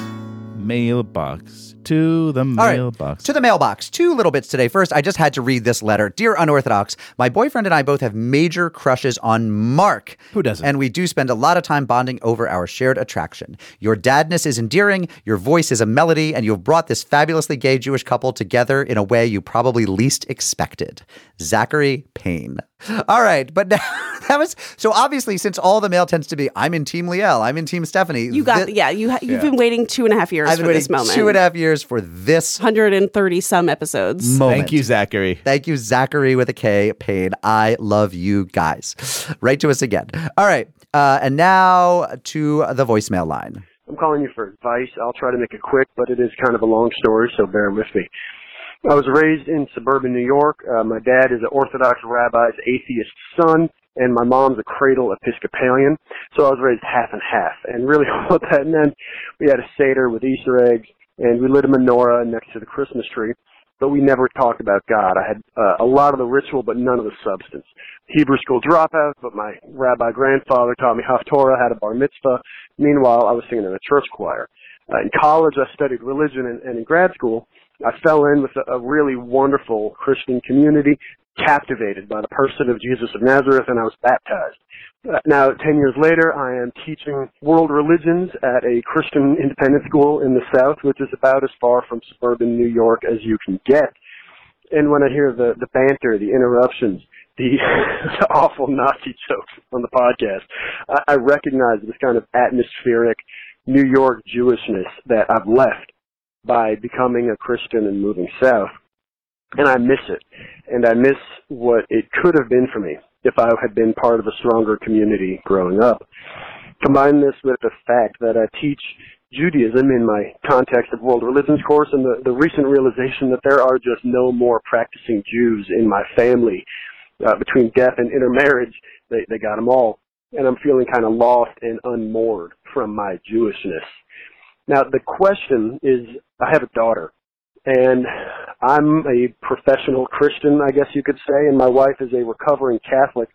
Mailbox. To the All right, mailbox. to the mailbox. 2 little bits today. First, I just had to read this letter. Dear Unorthodox, my boyfriend and I both have major crushes on Mark. Who doesn't? And we do spend a lot of time bonding over our shared attraction. Your dadness is endearing, your voice is a melody, and you've brought this fabulously gay Jewish couple together in a way you probably least expected. Zachary Payne. All right, but now, that was so obviously since all the mail tends to be I'm in Team Liel, I'm in Team Stephanie. You got you've been waiting 2.5 years I've for been this waiting moment. 2.5 years for this 130 some episodes. moment. Thank you, Zachary. Thank you, Zachary with a K, Payne. I love you guys. Write to us again. All right. And now to the voicemail line. I'm calling you for advice. I'll try to make it quick, but it is kind of a long story, so bear with me. I was raised in suburban New York. My dad is an Orthodox rabbi's atheist son, and my mom's a cradle Episcopalian, so I was raised half and half. And really what that meant, we had a Seder with Easter eggs, and we lit a menorah next to the Christmas tree, but we never talked about God. I had a lot of the ritual, but none of the substance. Hebrew school dropout, but my rabbi grandfather taught me Haftorah, had a bar mitzvah. Meanwhile, I was singing in a church choir. In college, I studied religion, and in grad school, I fell in with a really wonderful Christian community, captivated by the person of Jesus of Nazareth, and I was baptized. Now, 10 years later, I am teaching world religions at a Christian independent school in the South, which is about as far from suburban New York as you can get. And when I hear the banter, the interruptions, the awful Nazi jokes on the podcast, I recognize this kind of atmospheric New York Jewishness that I've left by becoming a Christian and moving south. And I miss it. And I miss what it could have been for me if I had been part of a stronger community growing up. Combine this with the fact that I teach Judaism in my context of world religions course, and the recent realization that there are just no more practicing Jews in my family. Between death and intermarriage, they got them all. And I'm feeling kind of lost and unmoored from my Jewishness. Now, the question is, I have a daughter, and I'm a professional Christian, I guess you could say, and my wife is a recovering Catholic.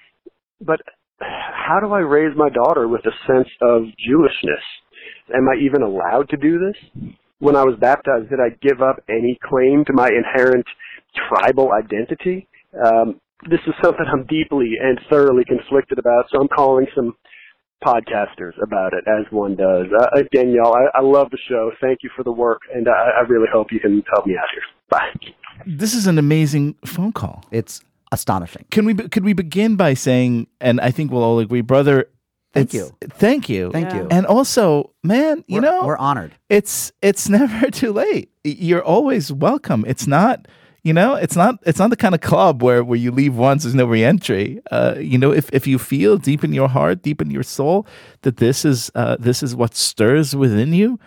But how do I raise my daughter with a sense of Jewishness? Am I even allowed to do this? When I was baptized, did I give up any claim to my inherent tribal identity? This is something I'm deeply and thoroughly conflicted about, so I'm calling some podcasters about it, as one does. Again, y'all, I love the show. Thank you for the work, and I really hope you can help me out here. Bye. This is an amazing phone call. It's astonishing. Could we begin by saying, and I think we'll all agree, brother Thank you. Thank you. Thank you. And also, man, We're honored. it's never too late. You're always welcome. It's not the kind of club where you leave once, there's no re-entry. If you feel deep in your heart, deep in your soul that this is what stirs within you,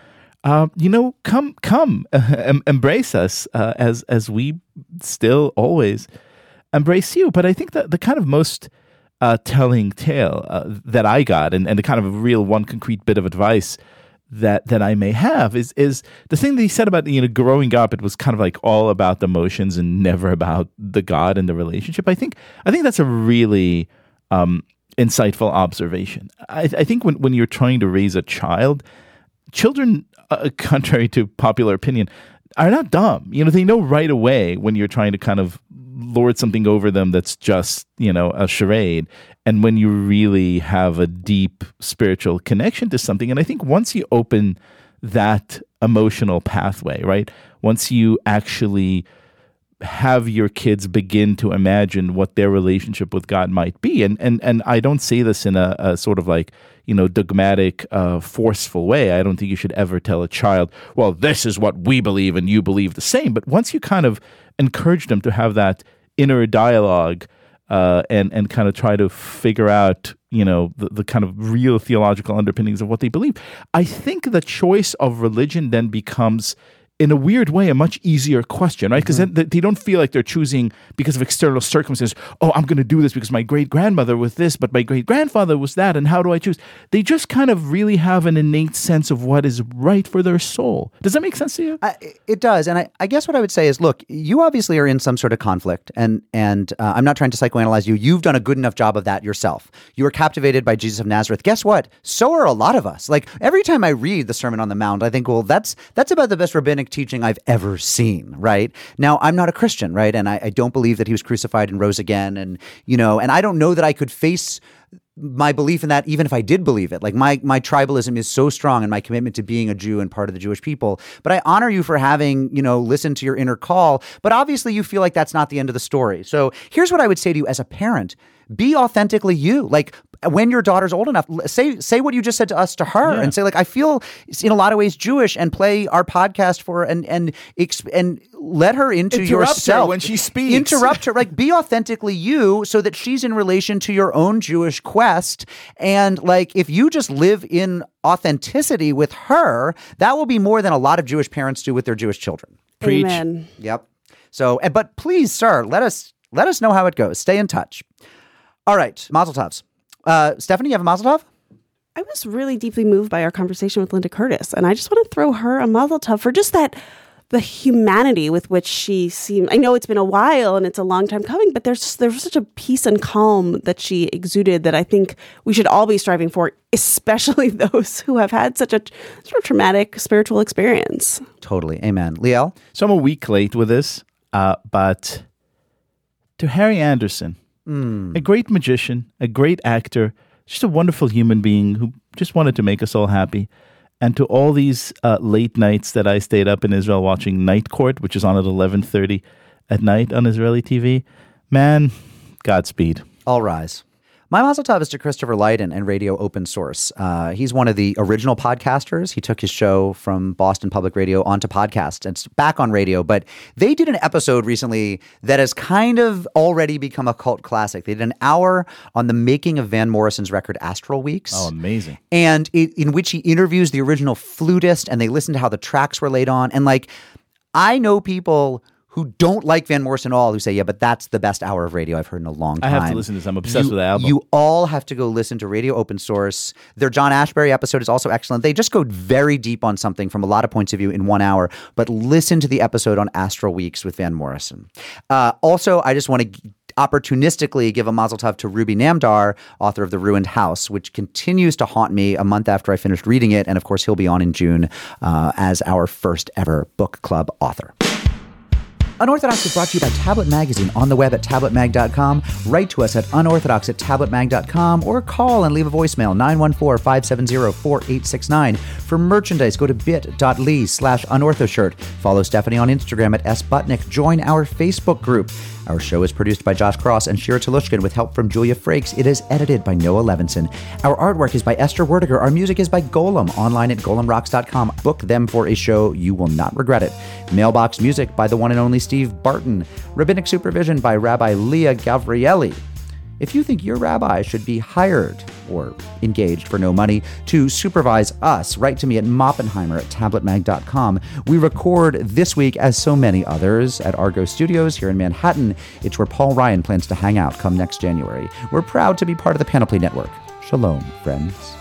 come, embrace us as we still always embrace you. But I think that the kind of most telling tale that I got, and the kind of real one concrete bit of advice that I may have is the thing that he said about growing up. It was kind of like all about the emotions and never about the God and the relationship. I think that's a really insightful observation. I think when you're trying to raise a child, children, contrary to popular opinion, are not dumb. They know right away when you're trying to kind of lord something over them that's just a charade, and when you really have a deep spiritual connection to something. And I think once you open that emotional pathway, right, once you actually have your kids begin to imagine what their relationship with God might be, and I don't say this in a sort of like dogmatic, forceful way. I don't think you should ever tell a child, well, this is what we believe and you believe the same. But once you kind of encourage them to have that inner dialogue and kind of try to figure out, the kind of real theological underpinnings of what they believe, I think the choice of religion then becomes, in a weird way, a much easier question, right? Because then they don't feel like they're choosing because of external circumstances. Oh, I'm going to do this because my great-grandmother was this, but my great-grandfather was that, and how do I choose? They just kind of really have an innate sense of what is right for their soul. Does that make sense to you? It does. And I guess what I would say is, look, you obviously are in some sort of conflict, and I'm not trying to psychoanalyze you. You've done a good enough job of that yourself. You were captivated by Jesus of Nazareth. Guess what? So are a lot of us. Like, every time I read the Sermon on the Mount, I think, well, that's about the best rabbinic teaching I've ever seen, right? Now, I'm not a Christian, right? And I don't believe that he was crucified and rose again. And, and I don't know that I could face my belief in that even if I did believe it. Like, my tribalism is so strong, and my commitment to being a Jew and part of the Jewish people. But I honor you for having, listened to your inner call. But obviously you feel like that's not the end of the story. So here's what I would say to you as a parent. Be authentically you. Like, when your daughter's old enough, say what you just said to us to her, and say, like, I feel in a lot of ways Jewish, and play our podcast for her, and let her into yourself her when she speaks. Interrupt her. Like, be authentically you, so that she's in relation to your own Jewish quest. And like, if you just live in authenticity with her, that will be more than a lot of Jewish parents do with their Jewish children. Preach. Amen. Yep. So, but please, sir, let us know how it goes. Stay in touch. All right, Mazel Tovs. Stephanie, you have a Mazel Tov? I was really deeply moved by our conversation with Linda Curtis, and I just want to throw her a Mazel Tov for just the humanity with which she seemed. I know it's been a while and it's a long time coming, but there was such a peace and calm that she exuded that I think we should all be striving for, especially those who have had such a sort of traumatic spiritual experience. Totally. Amen. Liel? So I'm a week late with this, but to Harry Anderson, a great magician, a great actor, just a wonderful human being who just wanted to make us all happy. And to all these late nights that I stayed up in Israel watching Night Court, which is on at 11:30 at night on Israeli TV, man, Godspeed. All rise. My Mazel Tov is to Christopher Lydon and Radio Open Source. He's one of the original podcasters. He took his show from Boston Public Radio onto podcast. It's back on radio, but they did an episode recently that has kind of already become a cult classic. They did an hour on the making of Van Morrison's record Astral Weeks. Oh, amazing. And in which he interviews the original flutist, and they listen to how the tracks were laid on. And like, I know people who don't like Van Morrison at all, who say, yeah, but that's the best hour of radio I've heard in a long time. I have to listen to this. I'm obsessed with the album. You all have to go listen to Radio Open Source. Their John Ashbery episode is also excellent. They just go very deep on something from a lot of points of view in 1 hour, but listen to the episode on Astral Weeks with Van Morrison. Also, I just want to opportunistically give a Mazel Tov to Ruby Namdar, author of The Ruined House, which continues to haunt me a month after I finished reading it. And of course, he'll be on in June as our first ever book club author. Unorthodox is brought to you by Tablet Magazine on the web at tabletmag.com. Write to us at unorthodox@tabletmag.com or call and leave a voicemail 914-570-4869. For merchandise, go to bit.ly/unorthoshirt. Follow Stephanie on Instagram at sbutnick. Join our Facebook group Our show is produced by Josh Cross and Shira Telushkin with help from Julia Frakes. It is edited by Noah Levinson. Our artwork is by Esther Werdiger. Our music is by Golem, online at golemrocks.com. Book them for a show. You will not regret it. Mailbox music by the one and only Steve Barton. Rabbinic supervision by Rabbi Leah Gavrieli. If you think your rabbi should be hired or engaged for no money to supervise us, write to me at moppenheimer@tabletmag.com. We record this week, as so many others, at Argo Studios here in Manhattan. It's where Paul Ryan plans to hang out come next January. We're proud to be part of the Panoply Network. Shalom, friends.